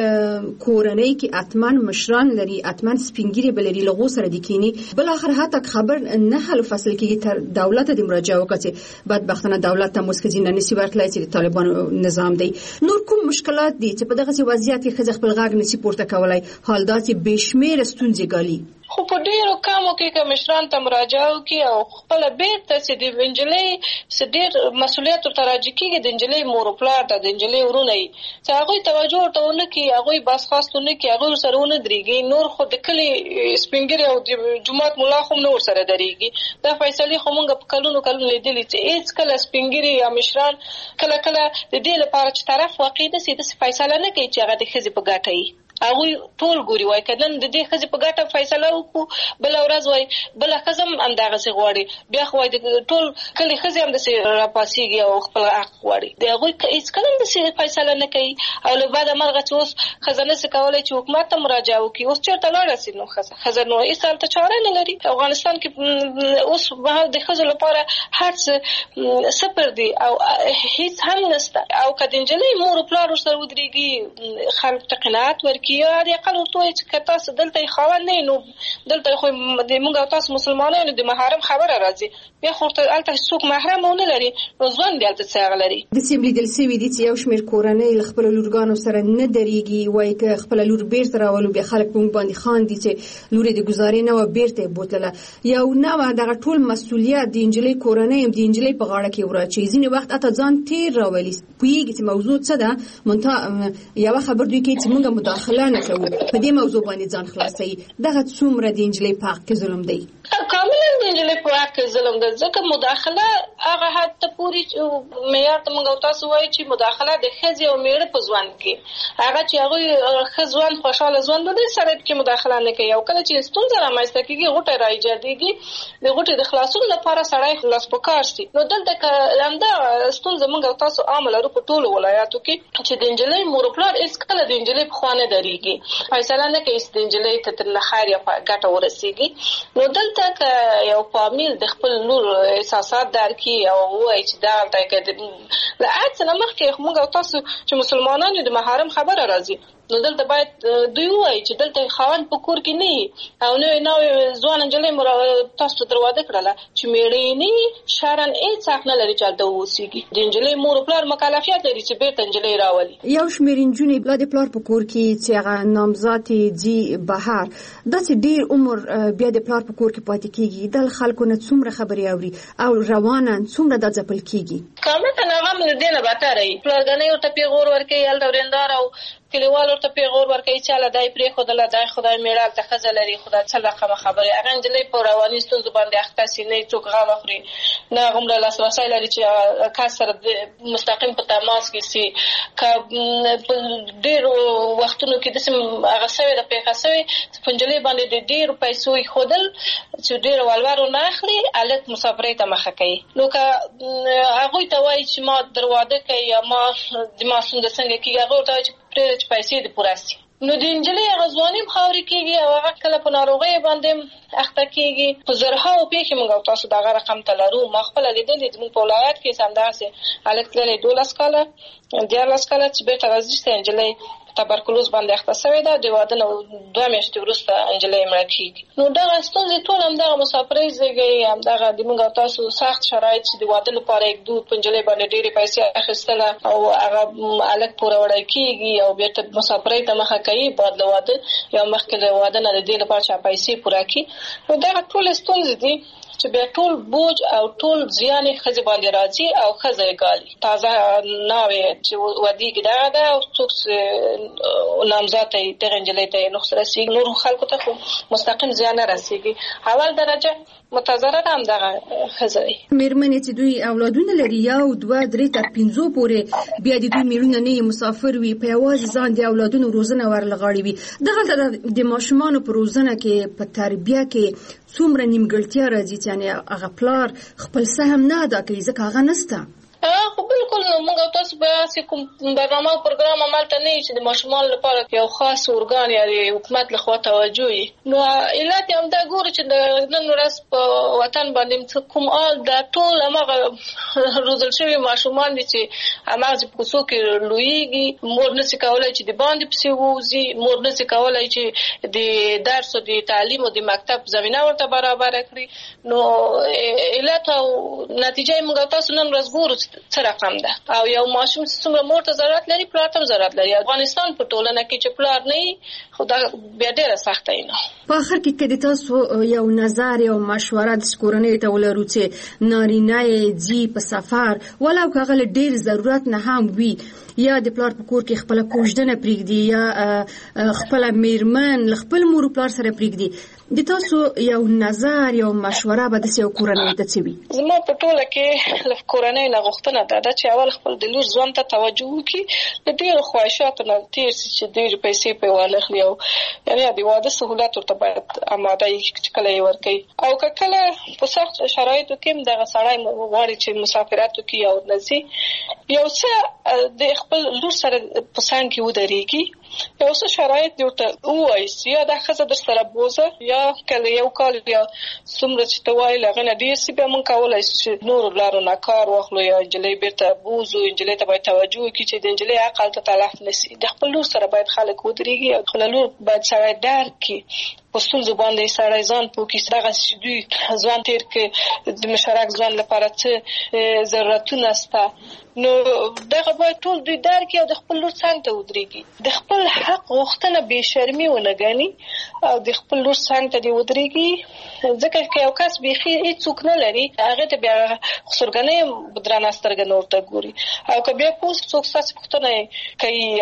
[SPEAKER 18] کورنۍ کې اتمن مشران لري، اتمن سپینګیري بلري، لغو سره د کینی بل اخر حتی خبر نه حل فصل کې تر دولت د مراجعه وکړي. بدبختانه دولت ته مسکزینه نسی ورکړای چې د طالبانو نظام دی. نور کوم مشکلات دي چې په دغه وضعیت کې ښځه خپل غږ نسی پورته کولای؟ حال دا چې بشمیر ستونزې ګالي.
[SPEAKER 17] خو په ډیرو کامو کې که مشران ته مراجعه وکړي او خپله بیرته چې د نجلۍ چې ډېر مسؤلیت ورته راجع کېږي د نجلۍ مور و پلار ته، د نجلۍ ورونه یي، چې هغوی توجه ورته ونه کړي، هغوی باسخواست ونه کړي، هغوی ورسره ونه درېږي. نور خو د کلي سپین ږیري او د جومات ملا خو هم نه ورسره درېږي. دا فیصلې خو موږ په کلونو کلونو لیدلي چې هېڅکله سپین ږیري یا مشران کله کله د دې لپاره چې طرف واقع داسې داسې فیصله نه کوي چې هغه د ښځې په ګټه وي. هغوی ټول ګوري وایي که نن د دې ښځې په ګټه فیصله وکړو، بله ورځ وایي بله ښځه هم همدغسې غواړي، بیا خو وایي د ټول کلي ښځې همداسې راپاڅېږي او خپل حق غواړي. د هغوی هېڅکله هم داسې فیصله نه کوي. او له بعده مرغه چې اوس ښځه نسي کولی چې حکومت ته مراجعه وکړي، اوس چېرته لاړه سي نو ښځه ښځه نو هېڅ هلته چاره نه لري. افغانستان کې اوس مهال د ښځو لپاره هر څه صفر دي او هېڅ هم نشته. او که د نجلۍ مور و پلار ورسره ودرېږي، خلکو ته قناعت ورکړي، یا د اقل ورته وایي چې که تاسو دلته یې خاوند نه یې نو دلته خو د موږ او تاسو مسلمانانو د محرم خبره راځي، بیا خو ورته هلته څوک محرم ونه لري، نو ژوند دې هلته څه هغه لري.
[SPEAKER 18] داسې هم لیدل سوي دي چې یو شمېر کورنۍ له خپلو لورګانو سره نه درېږي، وایي که خپله لور بېرته راولو بیا خلک په موږ باندې خاندي چې لور یې د ګزارې نه وه بېرته یې بوتلله. یو نوعه دغه ټول مسؤلیت د نجلۍ کورنۍ هم د نجلۍ په غاړه کې وراچوي. ځینې وخت حتی ځان تېر راولي، پوهېږي چې موضوع څه ده، منتها یوه خبر دوی کوي چې موږ مداخله نه کوو، په دې موضوع باندې ځان خلاصوي. دغه څومره د نجلۍ په حق کې ظلم دی؟
[SPEAKER 17] کاملا د نجلۍ په حق کې ظلم دی، ځکه مداخله هغه حد ته پورې معیار ته موږ او تاسو وایو چې مداخله د ښځې او مېړه په ژوند کې هغه چې هغوی ښه ژوند خوشحاله ژوند د دې سره کې مداخله نه کوي. او کله چې ستونزه رامنځته کېږي، غوټه راایجادېږي، د غوټې د خلاصون لپاره سړی خلاص په کار سي. نو دلته که همدا ستونزه موږ او تاسو عامه لرو په ټولو ولایاتو کې چې د نجلۍ مور و پلار هېڅکله د نجلۍ په خوا نه درېږي، فیصله نه کوي چې د نجلۍ ته تر خیر یا ګټه ورسېږي. نو دلته که یو فامیل د خپل لور احساسات درک کړي او ووایي چې دا هلته که له عکس نه مخکې موږ او تاسو چې مسلمانان یو د محرم خبره راځي، نو دلته باید دوی ووایي چې دلته خاوند په کور کې نه وي او نوې نوې ځوانه نجلۍ مو تاسو ته در واده کړله چې مېړه یې نه وي، شرعاً هېڅ حق نه لري چې هلته واوسېږي. د نجلۍ مور و پلار مکلفیت لري چې بېرته نجلۍ راولي.
[SPEAKER 18] یو شمېر نجونې لا د پلار په کور کې چې هغه نامزاد یې ځي بهر، داسې ډېر عمر بیا د پلار په کور کې پاتې کېږي. دا له خلکو نه څومره خبرې اوري او رواناً څومره دا ځپل کېږي.
[SPEAKER 17] کاملاً هغه هم له دې نه بدتره وي. پلارګنۍ ورته پیغور ورکوي، هلته ورېندار او کلیوال ورته پیغور ورکوي چې هله دی پرېښودله، دی خدای مېړه هلته ښځه لري، خدای څه رقمه خبرې. هغه نجلۍ په رواني ستونزو باندې اخته سي، نه څوک غم اخلي، نه هغومره لاسرسی لري چې کس سره مستقیم په تماس کې سي. که په ډېرو وختونو کې داسې هغه سوې ده پېښه سوې چې په نجلۍ باندې د ډېرو پیسو ایښودل چې ډېر ولور ونه اخلي، هلک مسافرۍ ته مخه کوي. نو که هغوی ته وایي چې ما در واده کوي یا ما د ما ستونزه څنګه کېږي، هغوی ورته وایي چې پرېږده چې پیسې دې پوره سي. نو د نجلۍ هغه ځواني هم خاورې کېږي او هغه کله په ناروغیو باندې اخته کېږي. په زرهاو پېښې موږ او تاسو دغه رقم ته لرو. ما خپله لیدلې زموږ په ولایت کې همداسې هلک تللی دولس کاله دیارلس کاله چې بېرته راځي چې نجلۍ تبرکلوز باندې اخته سوې ده، د واده نه دوه میاشتې وروسته نجلۍ مړه کېږي. نو دغه ستونزې ټول همدغه مسافرۍ زېږوي، همدغه د موږ او تاسو سخت شرایط چې د واده لپاره یکدود په نجلۍ باندې ډېرې پیسې اخیستله او هغه هلک پوره وړی کېږي او بېرته مسافرۍ ته مخه کوي بعد له واده یا مخکې له واده نه د دې لپاره چې پیسې پوره کړي. نو دغه ټولې ستونزې دي چې بیا ټول بوج او ټول زیان یې ښځې باندې راځي او ښځه یې ګالي. تازه ناوې چې ودېږي دغه ده او څوک نامزاد ته یې دغه نجلۍ ته یې نقص رسېږي، نورو خلکو ته خو مستقیم زیان نه رسېږي. اول درجه متضرره هم دغه ښځه وي.
[SPEAKER 18] مېرمنې چې دوی اولادونه لري یو دوه درې تر پنځو پورې، بیا د دوی مېړونه نه مسافر وي، په یوازې ځان د اولادونو روزنه ورلغاړي وي. دغلته د ماشومانو په روزنه کې په تربیه کې څومره نیمګړتیا راځي چې یعنې هغه پلار خپل سهم نه ادا کوي ځکه هغه نسته.
[SPEAKER 17] خو بالکل نو موږ تاسو به کوم برنامه او پروګرام عملته نه چې د ماشومان لپاره یو خاص ارګان یا د حکومت لخوا توجه وي. نو علت هم دا ګوري چې د نن ورځ په وطن باندې کوم آل د ټول هغه روزل شوي ماشومان دي چې هغه په کوڅو کې لویږي، مور نشي کولای چې د باندې پسې ووځي، مور نشي کولای چې د درس او د تعلیم او د مکتب زمينه ورته برابر کړي. نو علت او نتیجه موږ تاسو نن ورځ ګورو څه رقم ده او یو ماشوم څومره مور ته ضرورت لري پلار ته ضرورت لري. افغانستان په ټولنه کې چې پلار نه خو دا بیا ډیره سخته نه.
[SPEAKER 18] په اخر کې کله تاسو یو نظر یا مشوره د کورنۍ ته ولرو چې نارینه یې په سفر ولو هغه ډیر ضرورت نه هم وي یا د پلار په کور کې خپل کوژدنه پریږدي یا خپل میرمن خپل مور پلار سره پریږدي، د تاسو یو نظر یا مشوره به د سیو کورنۍ ته څه وي؟
[SPEAKER 17] زما په ټوله کې له کورنۍ نه غوښتنه ده چې اول خپل د لور ځوان ته توجه وکړي، د ډېرو خواهشاتو نه تېر شي چې ډېرې پیسې پرې وانخلي او یعنې د واده سهولت ورته باید اماده وي چې کله یې ورکوي. او که کله په سخت شرایطو کې هم دغه سړی غواړي چې مسافرت وکړي او ورنځي، یو څه د خپل لور سره په څنګ کې ودرېږي، یو څه شرایط ورته ووایي یا دا ښځه در سره بوزه یا کله یو کال یا څومره چې ته وایي له هغه نه ډېر سي بیا موږ کولی شو چې نورو لارو نه کار واخلو یا نجلۍ بېرته بوزو. نجلۍ ته باید توجه وکړي چې د نجلۍ عقل ته تلف نه سي. د خپل لور سره باید خلک ودرېږي او خپله لور باید سړی درک کړي، په ستونزو باندې سړی ځان پوه کړي دغه چې دوی ځوان تېر کړي، د مشترک ځوان لپاره څه ضرورتونه شته. نو دغه باید ټول دوی درک کړي او د خپل لور څنګ ته ودرېږي، د خپل حق غوښتنه بې شرمي ونه ګڼي او د خپل لور څنګ ته دې ودرېږي. ځکه که یو کس بیخي هېڅوک نه لري هغې ته بیا خسرګنۍ په درنه سترګه نه ورته ګوري، او که بیا پوه څوک ستاسې پوښتنه کوي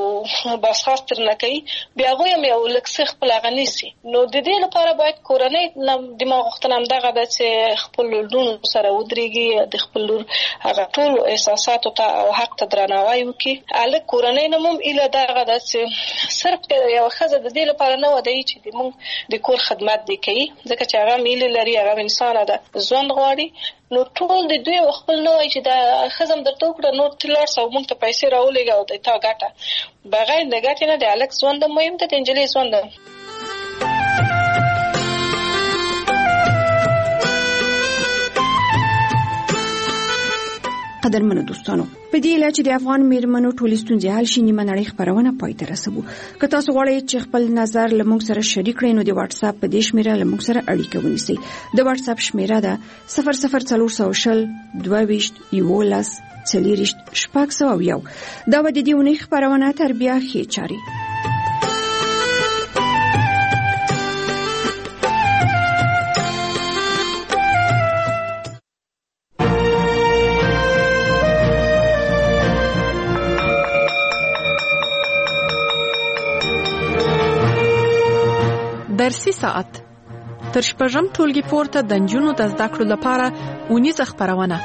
[SPEAKER 17] او بحث ترنه کوي بیا هغوی هم یو لږ څه خپل هغه نیسي. نو د دې لپاره باید کورنۍ د ما غوښتنه همدغه ده چې خپل لورونو سره ودرېږي، د خپل لور هغه ټولو احساساتو ته او حق ته درناوی وکړي. هلک کورنۍ نه هم ایله دغه ده چې صرف یوه ښځه د دې لپاره نه ودوي چې د موږ د کور خدمت دې کوي، ځکه چې هغه میلې لري، هغه انسانه ده، ژوند غواړي. نو ټول د دوی خپل نه وایي چې دا ښځه م درته وکړه نور ته لاړ شه او موږ ته پیسې راولېږه او د تا ګټه. بغیر د ګټې نه د هلک ژوند هم مهم ده، د نجلۍ ژوند هم.
[SPEAKER 13] قدرمنو دوستانو، په دې اله چې د افغان میرمنو ټولې ستونزې حل شي نیمه نړۍ خپرونه پای ته رسوو. که تاسو غواړئ چې خپل نظر له موږ سره شریک کړئ نو د واتس اپ په دې شمیره له موږ سره اړیکه ونیسئ. د واتس اپ شمیره ده صفر صفر څلور سوه شل دوه ویشت یولس څلېرویشت شپږ سوه یو. دا به د دې اونۍ خپرونه تر بیا ښې چارې.
[SPEAKER 19] درسي ساعت تر شپږم ټولګي پورته د نجونو د زده کړو لپاره اونیزه خپرونه.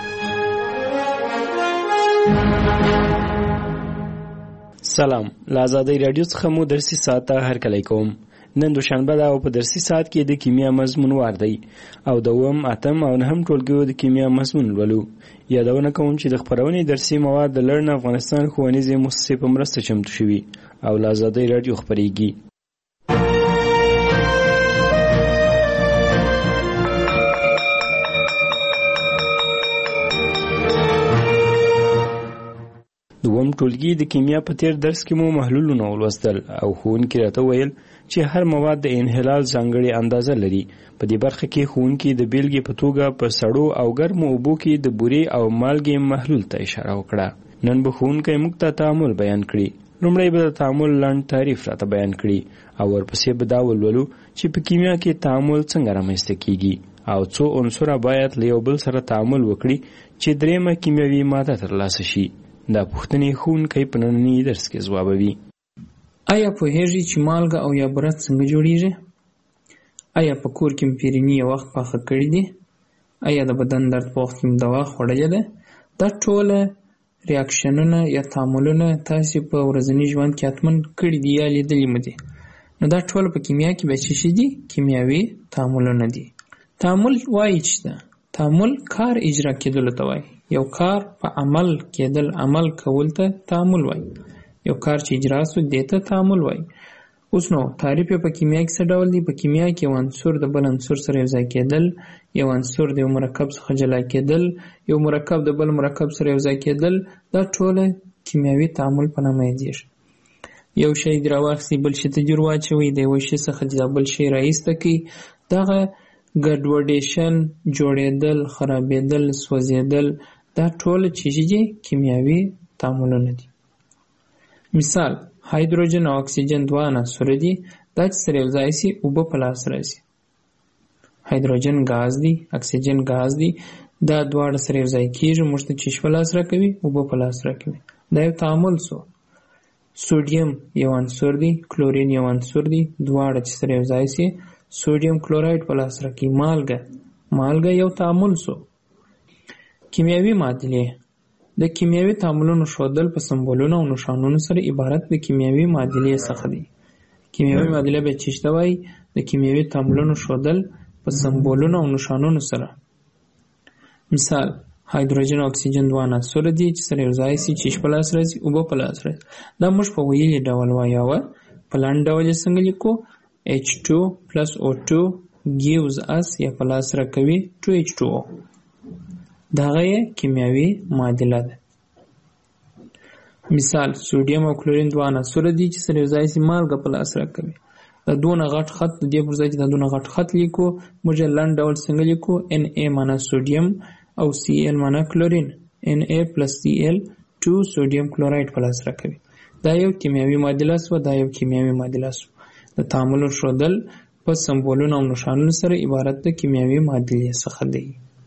[SPEAKER 20] سلام، له آزادۍ راډیو څخه مو درسي ساعت ته هرکلی کوم. نن دوشنبه ده او په درسي ساعت کې د کیمیا مضمون وار دی او د اووم، اتم او نهم ټولګیو د کیمیا مضمون لولو. یادونه کوم چې د خپرونې درسي مواد د لرن افغانستان ښوونیزې مؤسسې په مرسته چمتو شوي او له آزادۍ راډیو خپرېږي. دوم ټولګي د کیمیا په تیر درس کې مو محلولونه ولوستل او ښوونکي راته ویل چې هر مواد د انحلال ځانګړې اندازه لري. په دې برخه کې ښوونکي د بیلګې په توګه په سړو او ګرمو اوبو کې د بورې او مالګې محلول ته اشاره وکړه. نن به ښوونکی موږ ته تعامل بیان کړي. لومړی به د تعامل لنډ تعریف راته بیان کړي او ورپسې به دا ولولو چې په کیمیا کې تعامل څنګه رامنځته کیږي او څو عنصره باید له یو بل سره تعامل وکړي چې دریمه کیمیاوي ماده ترلاسه شي. دا پوښتنې ښوونکی په ننني درس کې ځوابوي.
[SPEAKER 21] آیا پوهیږئ چې مالګه او یا برت څنګه جوړیږي؟ آیا په کور کې پیرني یو وخت پاخه کړي دي؟ آیا د بدن درد په وخت کې دوا خوړلې ده؟ دا ټول ریاکشنونه یا تعاملونه تاسو په ورځني ژوند کې حتمن کړي دي یا لیدلي مو دي. نو دا ټول په کیمیا کې به څه دي؟ کیمیاوي تعاملونه دي. تعامل وایي چې تعامل کار اجرا کېدل ته وایي. یو کار په عمل کېدل، عمل کول ته تعامل وایي. یو کار چې اجرا سو دې ته تعامل وایي. اوس نو تعریف په کیمیا کې څه ډول دی؟ په کیمیا کې یو عنصر د بل عنصر سره یوځای کېدل، یو عنصر د یو مرکب څخه جلا کېدل، یو مرکب د بل مرکب سره یوځای کېدل، دا ټول کیمیاوي تعامل په نامه یادېږي. یو شی در واخلئ بل شي ته جوړ واچوئ، د یو شي څخه د بل شی رایسته کړئ، دغه ګډوډیشن، جوړېدل، خرابېدل، سوځېدل، دا ټول چیزې دي کیمیاوي تعاملونه دي. مثال هایدروجن او اکسیجن دوه عناصر دي، دا چې سره یوځای شي اوبه په لاس راځي. هایدروجن ګاز دی، اکسیجن ګاز دی، دا دواړه سره یوځای کېږي، موږ ته چیش په لاس راکوي، اوبه په لاس راکوي. دا یو تعامل سو. سوډیم یو عنصر دی، کلورین یو عنصر دی، دواړه چې سره یوځای شي سوډیم کلوراید په لاس راکوي. مالګه مالګه یو تعامل سو. کیمیاوي معادلې د کیمیاوي تعاملونو ښودل په سمبولونو او نښانونو سره عبارت د کیمیاوي معادلې څخه دی. کیمیاوي معادله به چی ته وایي؟ د کیمیاوي تعاملونو ښودل په سمبولونو او نښانونو سره. مثال هایدروجن او اکسیجن دوه عناصر دي چې سره یوځای شي چیش په لاس راځي، اوبه په لاس راځي. دا موږ په ویلي ډول وایو. په لاندې ډول یې څنګه لیکو؟ ایچ ټو plus او ټو gives us یا په لاس راکوي ټو ایچ ټو او. دغه یې کیمیاوي معادله ده. مثال سوډیم او کلورین دوه عناصر دي چې سره یوځای شي مالګه په لاس راکوي. دا دونه غټ خط د دې پر ځای چې دا دونه غټ خط لیکو، موږ یې لاندې ډول څنګه لیکو؟ ان ای معنا سوډیم او سی ال معنا کلورین. ان ای پلس سی ال ټو سوډیم کلوراید په لاس راکوي. دا یو کیمیاوي معادله سوه، دا یو کیمیاوي معادله سوه. د تعامل ښودل په سمبولونو او نښانونو سره عبارت د کیمیاوي معادلې څخه دی.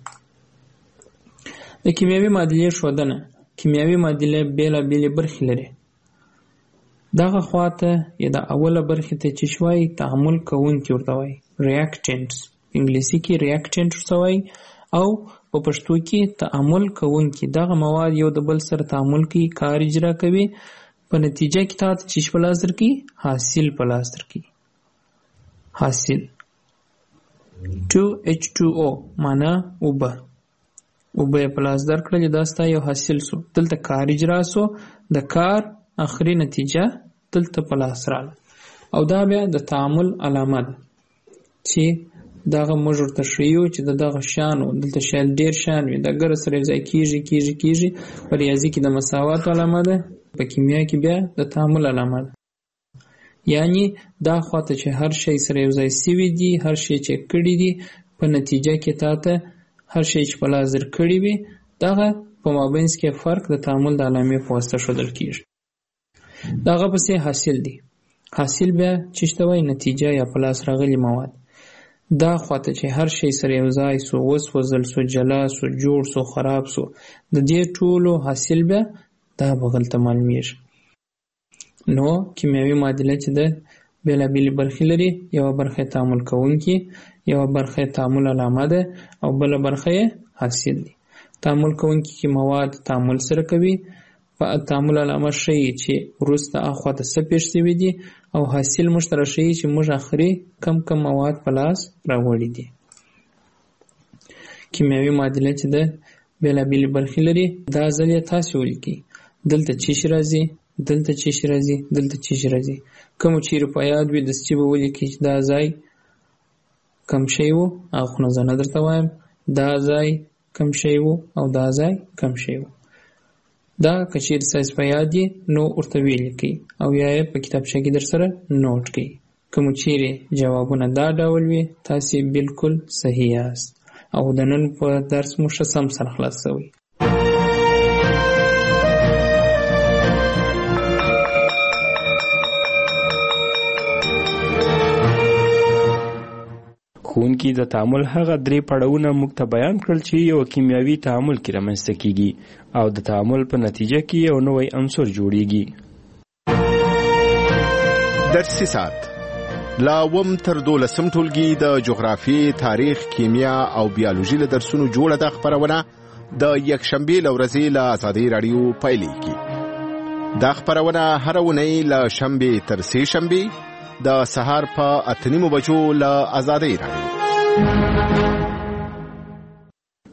[SPEAKER 21] د کیمیاوي معادلې ښودنه. کیمیاوي معادلې بېلابېلې برخې لري. دغه خواته یا د اوله برخې ته چې شوایي تعامل کوونکي ورته وایي، ریاکټنټس. انګلیسي کې ریاکټنټ ورته وایي او په پښتو کې تعامل کوونکي. دغه مواد یو د بل سره تعامل کوي، کار اجرا کوي، په نتیجه کې تاسو چې په لاس درکړي حاصل په لاس درکړي. حاصل ټو ایچ ټو او معنا اوبه. اوبه په لاس درکړل، دا ستا یو حاصل سو. دلته کار اجرا سو، د کار اخري نتیجه دلته په لاس رااله. او دا بیا د تعامل علامه ده چې دغه موږ ورته ښیو چې د دغه شیانو دلته شاید ډېر شیان وي، د ګره سره یوځای کېږي کېږي کېږي. په ریاضي کې د مساوات علامه ده، په کیمیا کې بیا د تعامل علامه ده. یعنی دا خواته چې هر شی سره یوځای سوي دي، هر شی چې کړي دي، په نتیجه کې تاته هر شی چې په لاس درکړي وي، دغه په مابینځ کې فرق د تعامل د علامې په واسطه ښودل کېږي. دغه پسې حاصل دی. حاصل بیا چې ته وایي نتیجه یا په لاس راغلي مواد. دا خواته چې هر شی سره یوځای سو، وسوځل سو، جلا سو، جوړ سو، خراب سو، د دې ټولو حاصل بیا دا بغلته معلومیږي. نو کیمیاوي معادله چې ده بېلابېلې برخې لري. یوه برخه یې تعامل کوونکي، یوه برخه یې تعامل علامه ده او بله برخه یې حاصل دی. تعامل کوونکي کې مواد تعامل سره کوي، په تعامل علامه ښیي چې وروسته اخواته څه پېښ شوي دي، او حاصل موږ ته راښیي چې موږ آخري کم کم مواد په لاس راوړي دي. کیمیاوي معادله چې ده بېلابېلې برخې لري. دا ځل یې تاسې ولیکئ. دلته چیش راځي، دلته چیش راځي، دلته چیش راځي. کوم چیرې په یاد وي دستی به ولیکئ چې دا ځای کم شی و، هغه نه زه نه درته وایم. دا ځای کم شی و او دا ځای کم شی و. دا که چیرې ستاسې په یاد یې نو ورته ولیکئ او یا یې په کتابچه کې در سره نوټ کړئ. کوم چیرې جوابونه دا ډول وي تاسې بالکل صحیح یاست او د نن په درس مو ښه سم سره خلاص شوی.
[SPEAKER 20] ښوونکي د تعامل هغه درې پړاوونه موږ ته بیان کړل چې یو کیمیاوي تعامل کې رامنځته کیږي او د تعامل په نتیجه کې یو نوی عنصر جوړیږي.
[SPEAKER 2] درسي ساعت لا وم تر دولسم ټولګي د جغرافي، تاریخ، کیمیا او بیولوژي له درسونو جوړه د خبرونه د یکشنبه لورځي له آزادي رادیو پیلېږي. دا خبرونه هر ونی له شنبه تر سه شنبه د سهار په اته نیمو بجو له آزادي رادیو.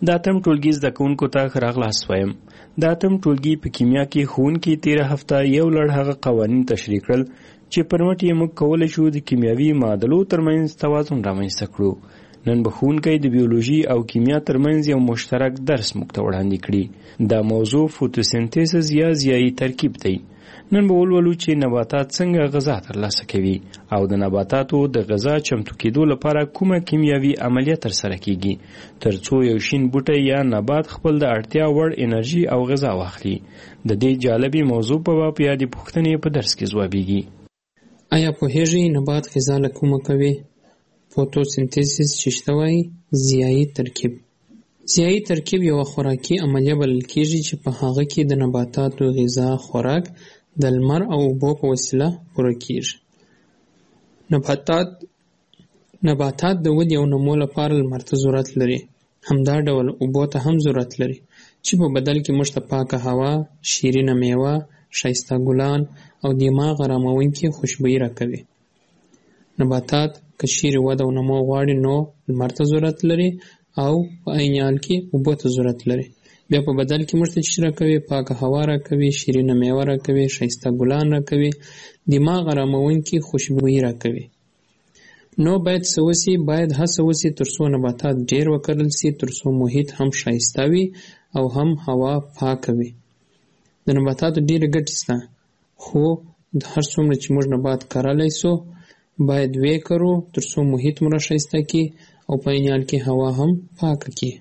[SPEAKER 20] د اتم ټولګي زده کوونکو ته ښه راغلاست وایم. د اتم ټولګي په کیمیا کې ښوونکي تېره هفته یو لړ هغه قوانین تشریح کړل چې پر مټ یې موږ کولی شو د کیمیاوي معادلو ترمنځ توازن رامنځته کړو. نن به ښوونکی د بیولوژي او کیمیا ترمنځ یو مشترک درس موږ ته وړاندې کړي. دا موضوع فوتوسنتیسز یا ضیایي ترکیب دی. نن به ولولو چې نباتات څنګه غذا ترلاسه کوي او د نباتاتو د غذا چمتو کېدو لپاره کومه کیمیاوي عملیه ترسره کیږي تر څو یو شین بوټی یا نبات خپل د اړتیا وړ انرژي او غذا واخلي. د دې جالبې موضوع په باب یادې پوښتنې په درس کې ځوابیږي.
[SPEAKER 21] آیا پوهیږئ نبات غذا له کومه کوي؟ فوتوسنتیسیس چې شته وایي ضیایي ترکیب. ضیایي ترکیب یوه خوراکي عملیه بلل کېږي چې په هغه کې د نباتاتو غذا خوراک د لمر او اوبو په وسیله پوره کېږي. نباتات نباتات د ودې او نمو لپاره لمر ته ضرورت لري. همدا ډول اوبو ته هم ضرورت لري چې په بدل کې موږ ته پاکه هوا، شیرینه میوه، ښایسته ګلان او دماغ اراموونکې خوشبويي راکوي. نباتات که چیرې وده او نمو غواړي نو لمر ته ضرورت لري او په عین حال کې اوبو ته ضرورت لري. بیا په بدل کې موږ ته چې راکوي پاکه هوا راکوي، شیرینه میوه راکوي، ښایسته ګلان راکوي، دماغ اراموونکې خوشبويي راکوي. نو باید څه وسي؟ باید هڅه وسي تر څو نباتات ډېر وکرل سي، تر څو محیط هم ښایسته وي او هم هوا پاکه وي. د نباتاتو ډېرې ګټې شته، خو د هر څومره چې موږ نبات کرلی سو باید ویې کرو تر څو محیط مو راښایسته کړي او په عین حال کې هوا هم پاکه کړي.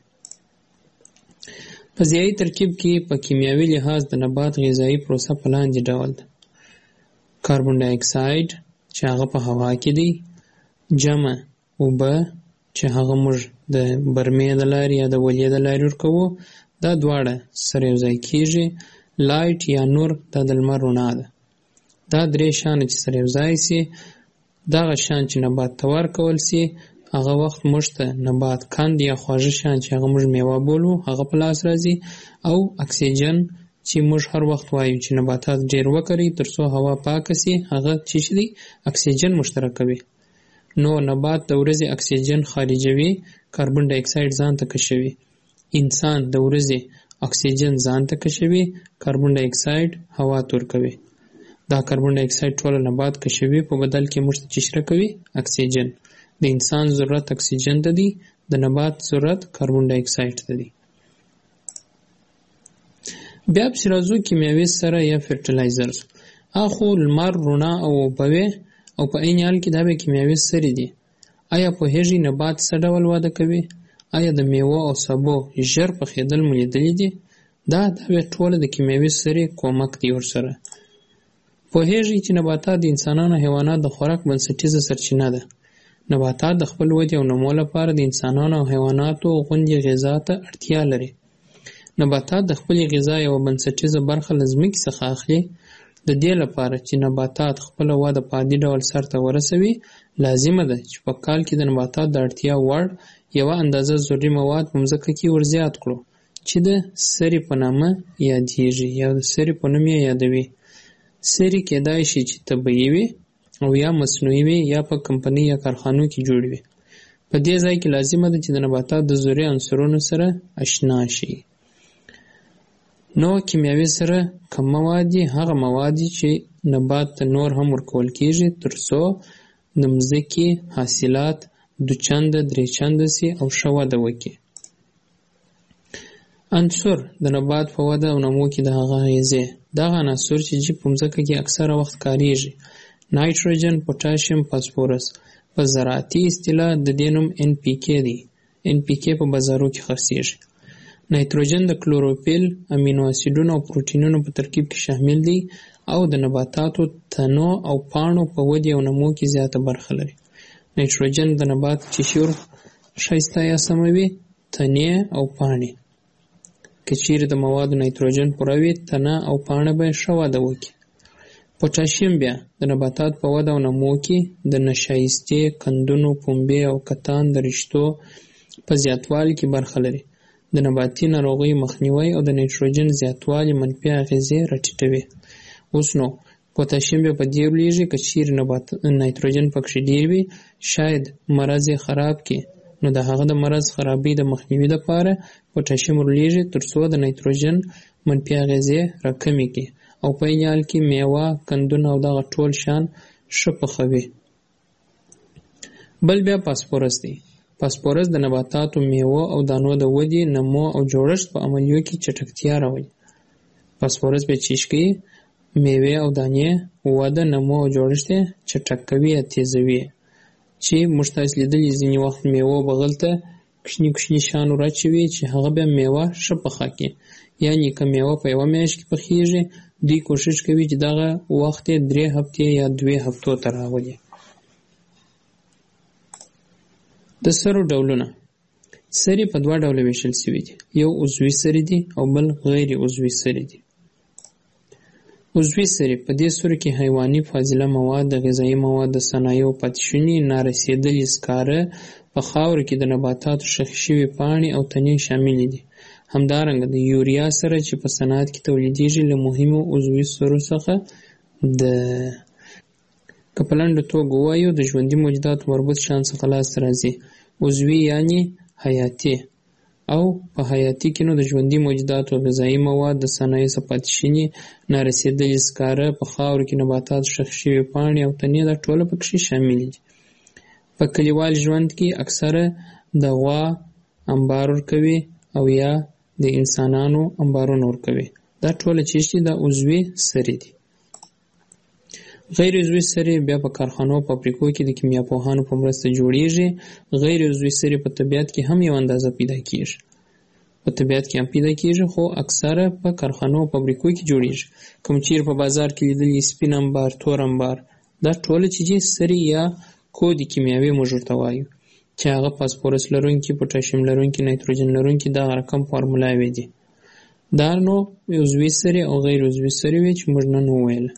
[SPEAKER 21] په ضیایي ترکیب کې په کیمیاوي لحاظ د نبات غذایي پروسه په لاندې ډول ده. کاربن ډای اکساید چې هغه په هوا کې دی، جمع اوبه چې هغه موږ د برمې د لارې یا د ولې د لارې ورکوو، دا دواړه سره یو ځای کېږي. لایټ یا نور دا د لمر رڼا ده. دا درې شیان چې سره یو ځای سي، دغه شیان چې نبات ته ورکول سي هغه وخت موږ ته نبات کند یا خواږه شیان چې هغه موږ میوه بولو هغه په لاس راځي، او اکسیجن چې موږ هر وخت وایو چې نباتات ډېر وکري تر څو هوا پاکه سي، هغه چې دی اکسیجن مشترکوي. نو نبات د ورځې اکسیجن خارجوي، کاربن ډای اکساید ځان ته کشوي. انسان د ورځې اکسیجن ځان ته کشوي، کاربن ډای اکساید هوا ته ورکوي. دا کاربن ډای اکساید ټول نبات کشوي، په بدل کې موږ ته چې راکوي اکسیجن. د انسان ضرورت اکسیجن ته دی، د نبات ضرورت کاربن ډای اکساید ته دی. بیا پسې راځو کیمیاوي سره یا فرټیلایزرز. اخو لمر، رڼا او اوبه او په عین حال کې دا به کیمیاوي سرې دي. آیا پوهیږئ نبات څه ډول وده کوي؟ آیا د میوه او سبو ژر پخېدل مو لیدلي دي؟ دا دا به ټوله د کیمیاوي سرې کومک دی ورسره. پوهیږئ چې نباتات د انسانانو او حیواناتو د خوراک بنسټیزه سرچینه ده. نباتات د خپل ودې او نمو لپاره د انسانانو او حیواناتو غوندې غذا ته اړتیا لري. نباتات د خپلې غذا یوه بنسټیزه برخه له ځمکې څخه اخلي. د دې لپاره چې نباتات خپله وده په عادي ډول سرته ورسوي، لازمه ده چې په کال کې د نباتات د اړتیا وړ یوه اندازه ضروري مواد په مځکه کې ورزیات کړو چې د سرې په نامه یادیږي یا د سرې په نوم یې یادوي. سرې کېدای شي چې طبیعي وي او یا مصنوعي وي یا په کمپنۍ یا کارخانو کې جوړ وي. په دې ځای کې لازمه ده چې د نباتات د ضروري عنصرونو سره اشنا شي. نو کیمیاوي سره کوم مواد دي؟ هغه مواد چې نبات ته نور هم ورکول کېږي تر څو د مځکې حاصلات دو چنده درې چنده سي او ښه وده وکړي. عنصر د نبات په وده او نمو کې د هغه اغېزې. دغه عناصر چې په مځکه کې اکثره وخت کاریږي: نایتروجن، پوټاشیم، فاسفورس. په زراعتي اصطلاح د دې نوم ان پی کې دی. ان پی کې په بازارو کې خرڅېږي. نایتروجن د کلوروفیل، امینو اسیدونو او پروټینونو په ترکیب کې شامل دی او د نباتاتو تنو او پاڼو په ودې او نمو کې زیاته برخه لري. نایتروجن د نبات چشور ښایسته یا سموي، تنې او پاڼې. که چیرې د موادو نایتروجن پوره وي، تنه او پاڼه به ښه وده وکړي. پوټاشیم بیا د نباتات په وده او نمو کې د نشایستې، کندونو، پنبې او کتان د رشتو په زیاتوالي کې برخه لري. د نباتي ناروغیو مخنیوی او د نایتروجن زیاتوالي منفي اغېزې راټیټوي. اوس نو پوټاشیم بیا په دې لویږي که چیرې نایتروجن پکې ډېر وي، شاید مرض یې خراب کړي نو د هغه د مرض خرابۍ د مخنیوي لپاره پوټاشیم ورلیږي تر څو د نایتروجن منفي اغیزې راکمې کړي او په عین حال کې میوه، کندونه او دغه ټول شیان ښه پخوي. بل بیا فاسفورس دی. فاسفورس د نباتاتو، میوو او دانو د ودې، نمو او جوړښت په عملیو کې چټکتیا راولي. فاسفورس به چیش کوي میوې او دانې وده، نمو او جوړښت یې چټک کوي یا تیزوي. چې موږ تاسو لیدلي ځینې وخت میوه بغل ته کوچني کوچني شیان ورچوي چې هغه بیا میوه ښه پخه کړي. یعنې که میوه په یوه میاشت کې پخیږي، دوی کوشش کوي چې دغه وخت یې درې هفتې یا دوې هفتو ته راولي. د سرو ډولونه. سرې په دوه ډوله ویشل شوي دي، یو عضوي سرې دي او بل غیر عضوي سرې دي. عضوي سرې په دې سرو کې حیواني فاضله مواد، د غذایي مواد، د صنایعو پاتې شوني، نارسېدلي سکاره، په خاورو کې د نباتاتو ښخ شوي پاڼې او تنې شاملې دي. همدارنګه د یوریا سره چې په صنعت کې تولیدېږي له مهمو عضوي سرو څخه ده. که په لنډه توګه ووایو د ژوندي موجوداتو مربوط شیان څخه لاسته راځي. عضوي یعنې حیاتي، او په حیاتي کې نو د ژوندي موجوداتو، غذایي مواد، د صنایعو څخه پاتې شوني، نارسېدلي سکاره، په خاورو کې نباتاتو ښخ شوي پاڼې او تنې دا ټوله پکښې شاملې دي. په کلیوال ژوند کې اکثره د غوا انبار ورکوي او یا د انسانانو انبارونه ورکوي. دا ټوله چې دي دا عضوي سرې دي. غیر عضوي سرې بیا په کارخانو او فابریکو کې د کیمیاپوهانو په مرسته جوړیږي. غیر عضوي سرې په طبیعت کې هم یو اندازه پیدا کیږي. په طبیعت کې هم پیدا کیږي خو اکثره په کارخانو او فابریکو کې جوړیږي. کوم چیرې په بازار کې لیدلي سپین انبار، تور انبار، دا ټوله چې دي سرې یا کود کیمیاوي موږ ورته وایو چې هغه فاسفورس لرونکي، پوټاشیم لرونکي، نایتروجن لرونکي دغه رقم فارمولاوې دي. دا نو عضوي سرې او غیر عضوي سرې وې چې موږ نن وویله.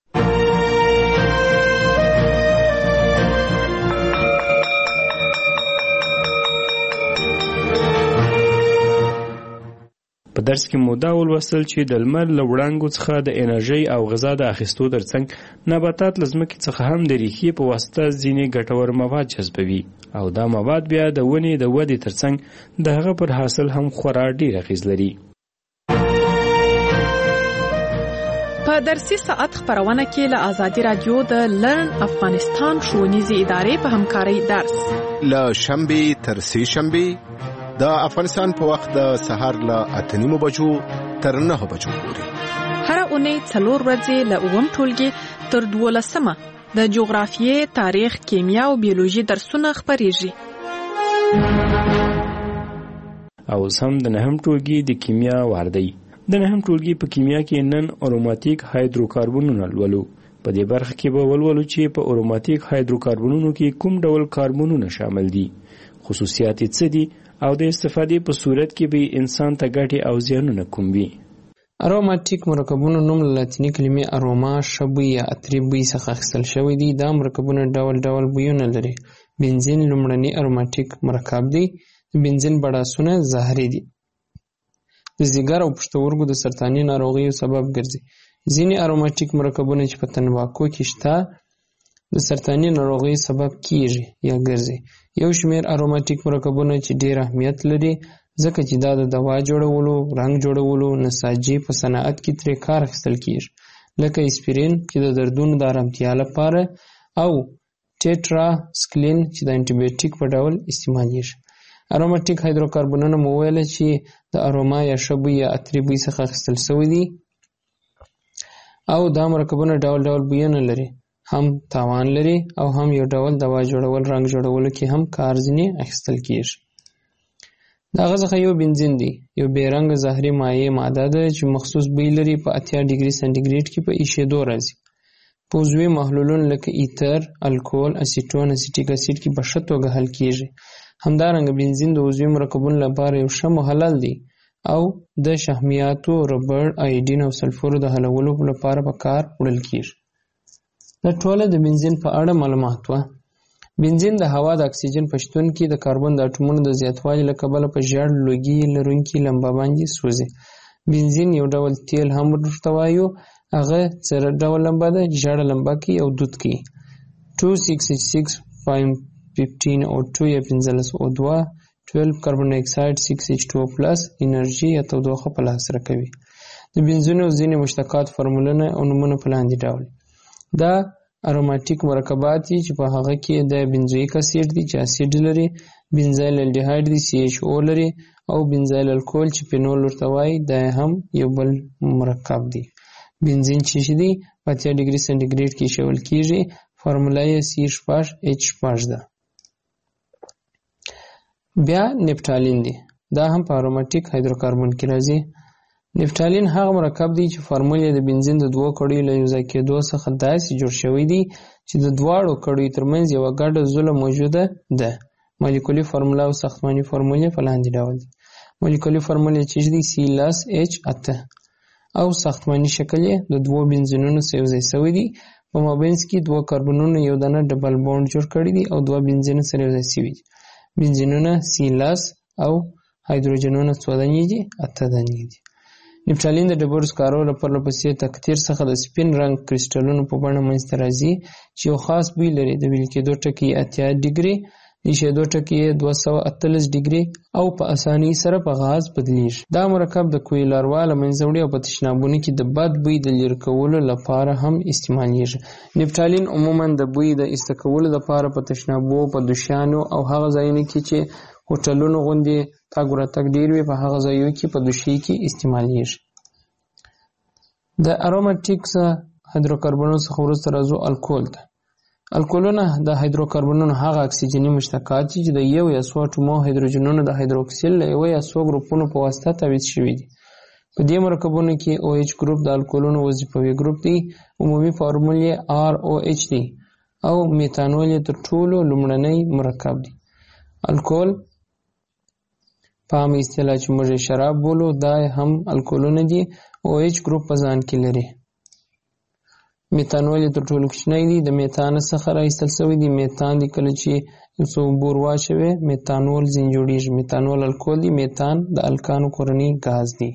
[SPEAKER 20] په درس کې مو دا ولوستل چې د لمر له وړانګو څخه د انرژۍ او غذا د اخیستو ترڅنګ نباتات له ځمکې څخه هم د ریښې په واسطه ځینې ګټور مواد جذبوي او دا مواد بیا د ونې د ودې ترڅنګ د هغه پر حاصل هم خورا ډېر اغېز لري.
[SPEAKER 19] په درسي ساعت خپرونه کې له آزادي رادیو د لرن افغانستان ښوونیزې ادارې په همکارۍ درس
[SPEAKER 2] له شنبې تر سې شنبې د افغانستان په وخت د سهار له اته نیمو بجو تر نهو بجو پورې.
[SPEAKER 19] هره اونۍ څلور ورځې له اووم ټولګي تر دولسمه د جغرافیې، تاریخ، کیمیا او بیولوژي درسونه خپریږي.
[SPEAKER 20] او سم د نهم ټولګي د کیمیا وار دی. د نهم ټولګي په کیمیا کې نن اروماتیک هایدروکاربنونه لولو. په دې برخه کې به ولولو چې په اروماتیک هایدروکاربنونو کې کوم ډول کاربنونه شامل دي، خصوصیات یې څه دي او د استفادې په صورت کې به انسان ته ګټې او زیانونه کوم وي.
[SPEAKER 21] اروماتیک مرکبونو نوم له لاتیني کلمې اروما، ښه بوی یا عطري بوی څخه اخیستل شوی دی. دا مرکبونه ډول ډول بویونه لري. بنزین لومړنی اروماتیک مرکب دی. د بنزین بړاسونه زهري دي. د ځیګر او پښتورګو د سرطاني ناروغیو سبب ګرځي. ځینې اروماتیک مرکبونه چې په تنباکو کې شته د سرطاني ناروغیو سبب کیږي یا ګرځي. یو شمېر اروماتیک مرکبونه چې ډېر اهمیت لري ځکه چې دا د دوا جوړولو، رنګ جوړولو، نساجي په صنعت کې ترې کار اخیستل کیږي، لکه اسپرین چې د دردونو د آرامتیا لپاره او ټیټرا سکلین چې د انټي بیوټیک په ډول استعمالیږي. اروماتیک هایدروکاربنونه مو ویل چې د اروما یا ښه بوی یا عطري بوی څخه اخیستل شوي دي او دا مرکبونه ډول ډول بویونه لري، هم تاوان لري او هم یو ډول دوا جوړول، رنګ جوړولو کې هم کار ځینې اخیستل کیږي. د هغه څخه یو بنزین دی، یو بې رنګه زهري مایع ماده ده چې مخصوص بوی لري. په اتیا ډیګري سانتیګریډ کې په ایشېدو راځي. په عضوي محلولونو لکه ایتر، الکول، اسیټون، اسیټیک اسید کې په ښه توګه حل کیږي. همدارنګه بنزین د عضوي مرکبونو لپاره یو ښه محلل دی او د شحمیاتو، ربړ، آیډین او سلفورو د حلولو لپاره په کار وړل کیږي. دا ټوله د بنزین په اړه معلومات وه. بنزین د هوا د اکسیجن په شتون کې د کاربن د اټومونو د زیاتوالي له کبله په ژیړ لوګي لرونکي لمبه باندې سوځي. بنزین یو ډول تیل هم ورته وایو. هغه څه ډول لمبه ده؟ ژیړه لمبه کوي او دود کوي. دوه سکس سکس پنځه او دوه یا پنځلس او دوه دوه کاربن ډای اکساید سکس ایچ ټو پلس انرژي یا تودوخه په لاس راکوي. د بنزینو ځینې مشتقات فورمولونه او نومونه په لاندې ډول دا اروماتیک مرکبات دي چې په هغه کې د بنزویک اسید دي چې اسید لري، بنزایل الډیهاید دي سی ایچ او لري، او بنزایل الکول چې فینول ورته وایي دا هم یو بل مرکب دی. بنزین چې دی په اتیا ډیګري سنټیګریډ کې ایښودل کیږي، فارموله یې سی شپږ ایچ شپږ ده. بیا نفټالین دی، دا هم په اروماتیک هایدروکاربن کې راځي. نفټالین هغه مرکب دی چې فارمول یې د بنزین د دوه کړیو له یوځای کېدو څخه داسې جوړ شوی دی چې د دواړو کړیو ترمنځ یوه ګډه زوله موجوده ده. مالیکولي فارموله او ساختماني فارمول یې په لاندې ډول دي. مالیکولي فارمول یې چې دی سی لس ایچ اته او ساختماني شکل یې د دوو بنزینونو سره یوځای شوی دی. په مابینځ کې دوه کاربنونو یو دانه ډبل بانډ جوړ کړی دی او دوه بنزینونه سره یوځای شوي دي. بنزینونه سی لس او هایدروجنونه څو دانې دي؟ اته دانې دي. نفټالین د ډبرو سکارو له پرله پسې تکتیر څخه د سپین رنګ کریسټلونو په بڼه منځته راځي چې یو خاص بوی لري. د ویل کېدو ټکي اتیا ډیګري، د ایښېدو ټکي دوه سوه اتلس ډیګري او په اسانۍ سره په غاز بدلیږي. دا مرکب د کوی لاروا له منځه وړي او په تشنابونو کې د بد بوی د لرې کولو لپاره هم استعمالیږي. نفټالین عموما د بوی د ایسته کولو لپاره په تشنابو، په دوشیانو او هغه ځایونو کې چې هوټلونو غوندې تګ راتګ ډېر وي په هغه ځایونو کې په دوشي کې استعمالیږي. د اروماتیکس هایدروکاربنونو څخه وروسته راځو الکول ته. الکولونه د هایدروکاربنونو هغه اکسیجني مشتقات دي چې د یو یا څو اټومو هایدروجنونو د هایدروکسیل له یوه یا څو ګروپونو په واسطه تبعید شوي دي. په دې مرکبونو کې او ایچ ګروپ د الکولونو وظیفوي ګروپ دی. عمومي فارمول یې آر او ایچ دی او میتانول یې تر ټولو لومړنی مرکب دی. الکول په عامه اصطلاح چې موږ یې شراب بولو دا هم الکولونه دي. او ایچ ګروپ په ځان کې لري. میتانول یې تر ټولو کوچنی دی. د میتان څخه راایستل شوی دی. میتان دی کله چې یو څه اوبه ور واچوې میتانول ځینې جوړېږي. میتانول الکول دی. میتان د الکانو کورنی ګاز دی.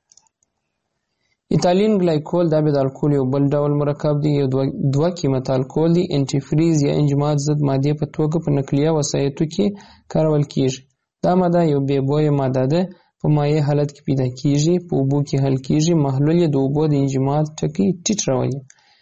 [SPEAKER 21] ایتالین ګلایکول دا به د الکول یو بل ډول مرکب دی. یو دوه قیمته الکول دی. انټي فریز یا انجماد ضد مادې په توګه په نقلیه وسایطو کې کارول کیږي. دا ماده یو بې بویه ماده ده. په مایع حالت کې پیدا کیږي، په اوبو کې حل کیږي. محلول یې د اوبو د انجماد ټکي ټیټ راولي.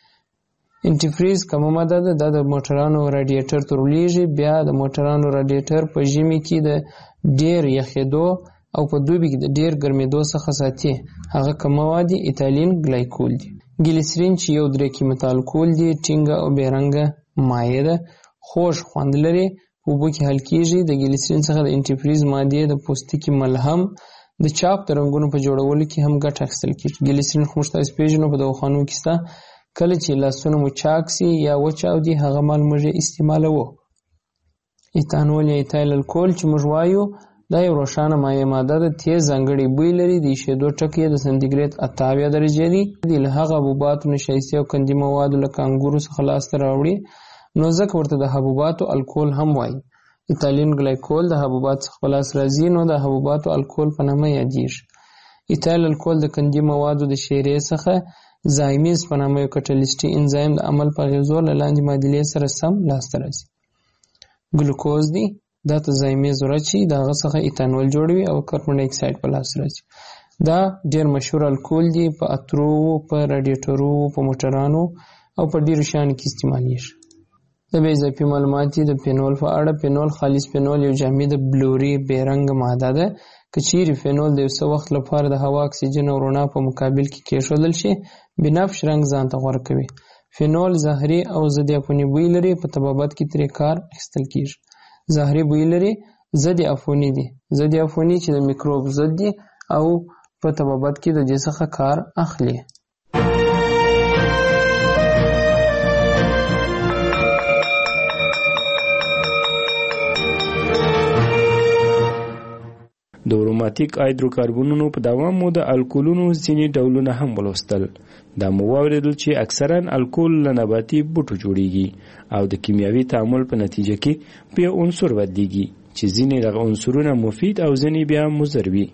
[SPEAKER 21] انټي فریز کومه ماده ده؟ دا د موټرانو راډیټر ته ورلیږي. بیا د موټرانو راډیټر په ژمي کې د ډیر یخېدو او په دوبي کې د ډیر ګرمېدو څخه ساتي. هغه کوم مواد دي؟ ایتالین ګلایکول دي. ګلیسرین چې یو درې قیمته الکول دی، ټینګه او بې رنګه مایع ده، خوږ خوند لري، په اوبو کې حل کیږي. د ګلیسرین څخه د انټي فریز مادې د پوستکي ملهم د چاپ د رنګونو په جوړولو کې هم ګټه اخیستل کیږي. ګلیسرین خو موږ تاسو پیژنو په دواخانو کې شته. کله چې لاسونه مو چاک سي یا وچاودي هغه مال موږ استعمالوو. ایتانول یا ایتایل الکول چې موږ وایو دا یو روښانه مایع ماده ده. تیز ځانګړی بوی لري. د ایښېدو ټکي یې د سانتیګریډ اته اویا درجې دي. له هغه حبوباتو نشایستې او قندي موادو لکه انګورو څخه لاسته راوړي نو ځکه ورته د حبوباتو الکول هم وایي. ایتالین ګلایکول د حبوباتو څخه په لاس راځي نو د حبوباتو الکول په نامه یادیږي. ایتایل الکول د قندي موادو د شیرې څخه زایمیز په نامه یو کټلیسټي انزایم د عمل په اغېزو له لاندې معادلې سره سم لاسته راځي. ګلوکوز دی، دا ته زایمیز ورچي د هغه څخه ایتانول جوړوي او کاربن ډای اکساید په لاس راځي. دا ډیر مشهور الکول دی. په اترو، په راډیټرو، په موټرانو او په ډیرو شیانو کې استعمالیږي. د بې اضافي معلومات د فینول په اړه. فینول خالص فینول یو جامده بلوري بې رنګه ماده ده. که چیرې فینول د یو څه وخت لپاره د هوا اکسیجن او رڼا په مقابل کې کېښودل شي بنفش رنګ ځان ته غوره کوي. فینول زهري او ضد عفوني بوی لري. په طبابت کې ترې کار اخیستل کیږي. زهري بوی لري. ضد عفوني دي. ضد عفوني چې د میکروب ضد دي او په طبابت کې د دې څخه کار اخلي.
[SPEAKER 20] د اروماتیک هایدروکاربنونو په دوام مو د الکولونو ځینې ډولونه هم ولوستل. دا مو واورېدل چې اکثرا الکول له نباتي بوټو جوړیږي او د کیمیاوي تعامل په نتیجه کې په یو عنصر بدلیږي چې ځینې دغه عنصرونه مفید او ځینې بیا مضر وي.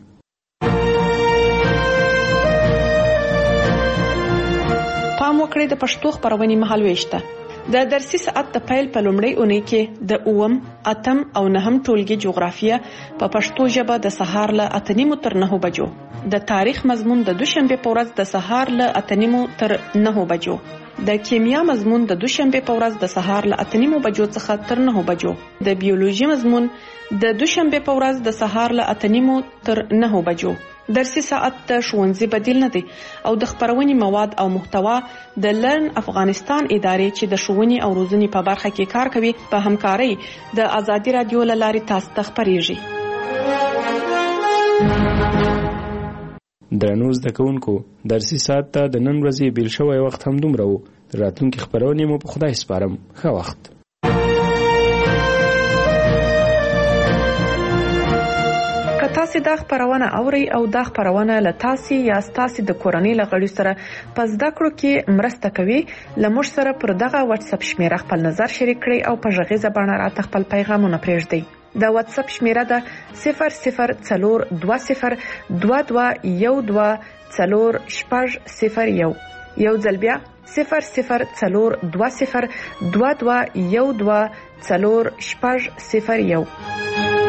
[SPEAKER 19] پام وکړئ د پښتو خپرونې مهالوېش ته. د درسي ساعت د پیل په لومړۍ اونۍ کې د اووم، اتم او نهم ټولګي جغرافیه په پښتو ژبه د سهار له اته نیمو تر نهو بجو، د تاریخ مضمون د دوشنبه په ورځ د سهار له اته نیمو تر نهو بجو، د کیمیا مضمون د دوشنبه په ورځ د سهار له اته نیمو بجو څخه تر نهو بجو، د بیولوژي مضمون د دوشنبه په ورځ د سهار له اته نیمو تر نهو بجو. درسي ساعت د ښوونځي بدیل نه دی او د خبرونې مواد او محتوا د لرن افغانستان ادارې چې د ښوونې او روزنې په برخه کې کار کوي په همکارۍ د ازادي رادیو له لارې تاسو ته خبرېږي.
[SPEAKER 20] درنو زده کوونکو، درسي ساعت ته د نن ورځې بیل شوی وخت هم دومره و. د راتلونکي خبرونې مو په خدای سپارم. ښه وخت. تاسو دا خبرونه اوري او دا خبرونه له تاسو یا تاسو د کورنۍ لغړي سره په زده کړو کې مرسته کوي. لمر سره پر دغه واتس اپ شمیره خپل نظر شریک کړئ او په ژغیزه باندې راته خپل پیغامونه پرېږدئ. د واتس اپ شمیره ده صفر صفر څلور دوه صفر دوه دوه یو دوه څلور شپږ صفر یو. یو ځل بیا صفر صفر څلور دوه صفر دوه دوه یو دوه څلور شپږ صفر یو.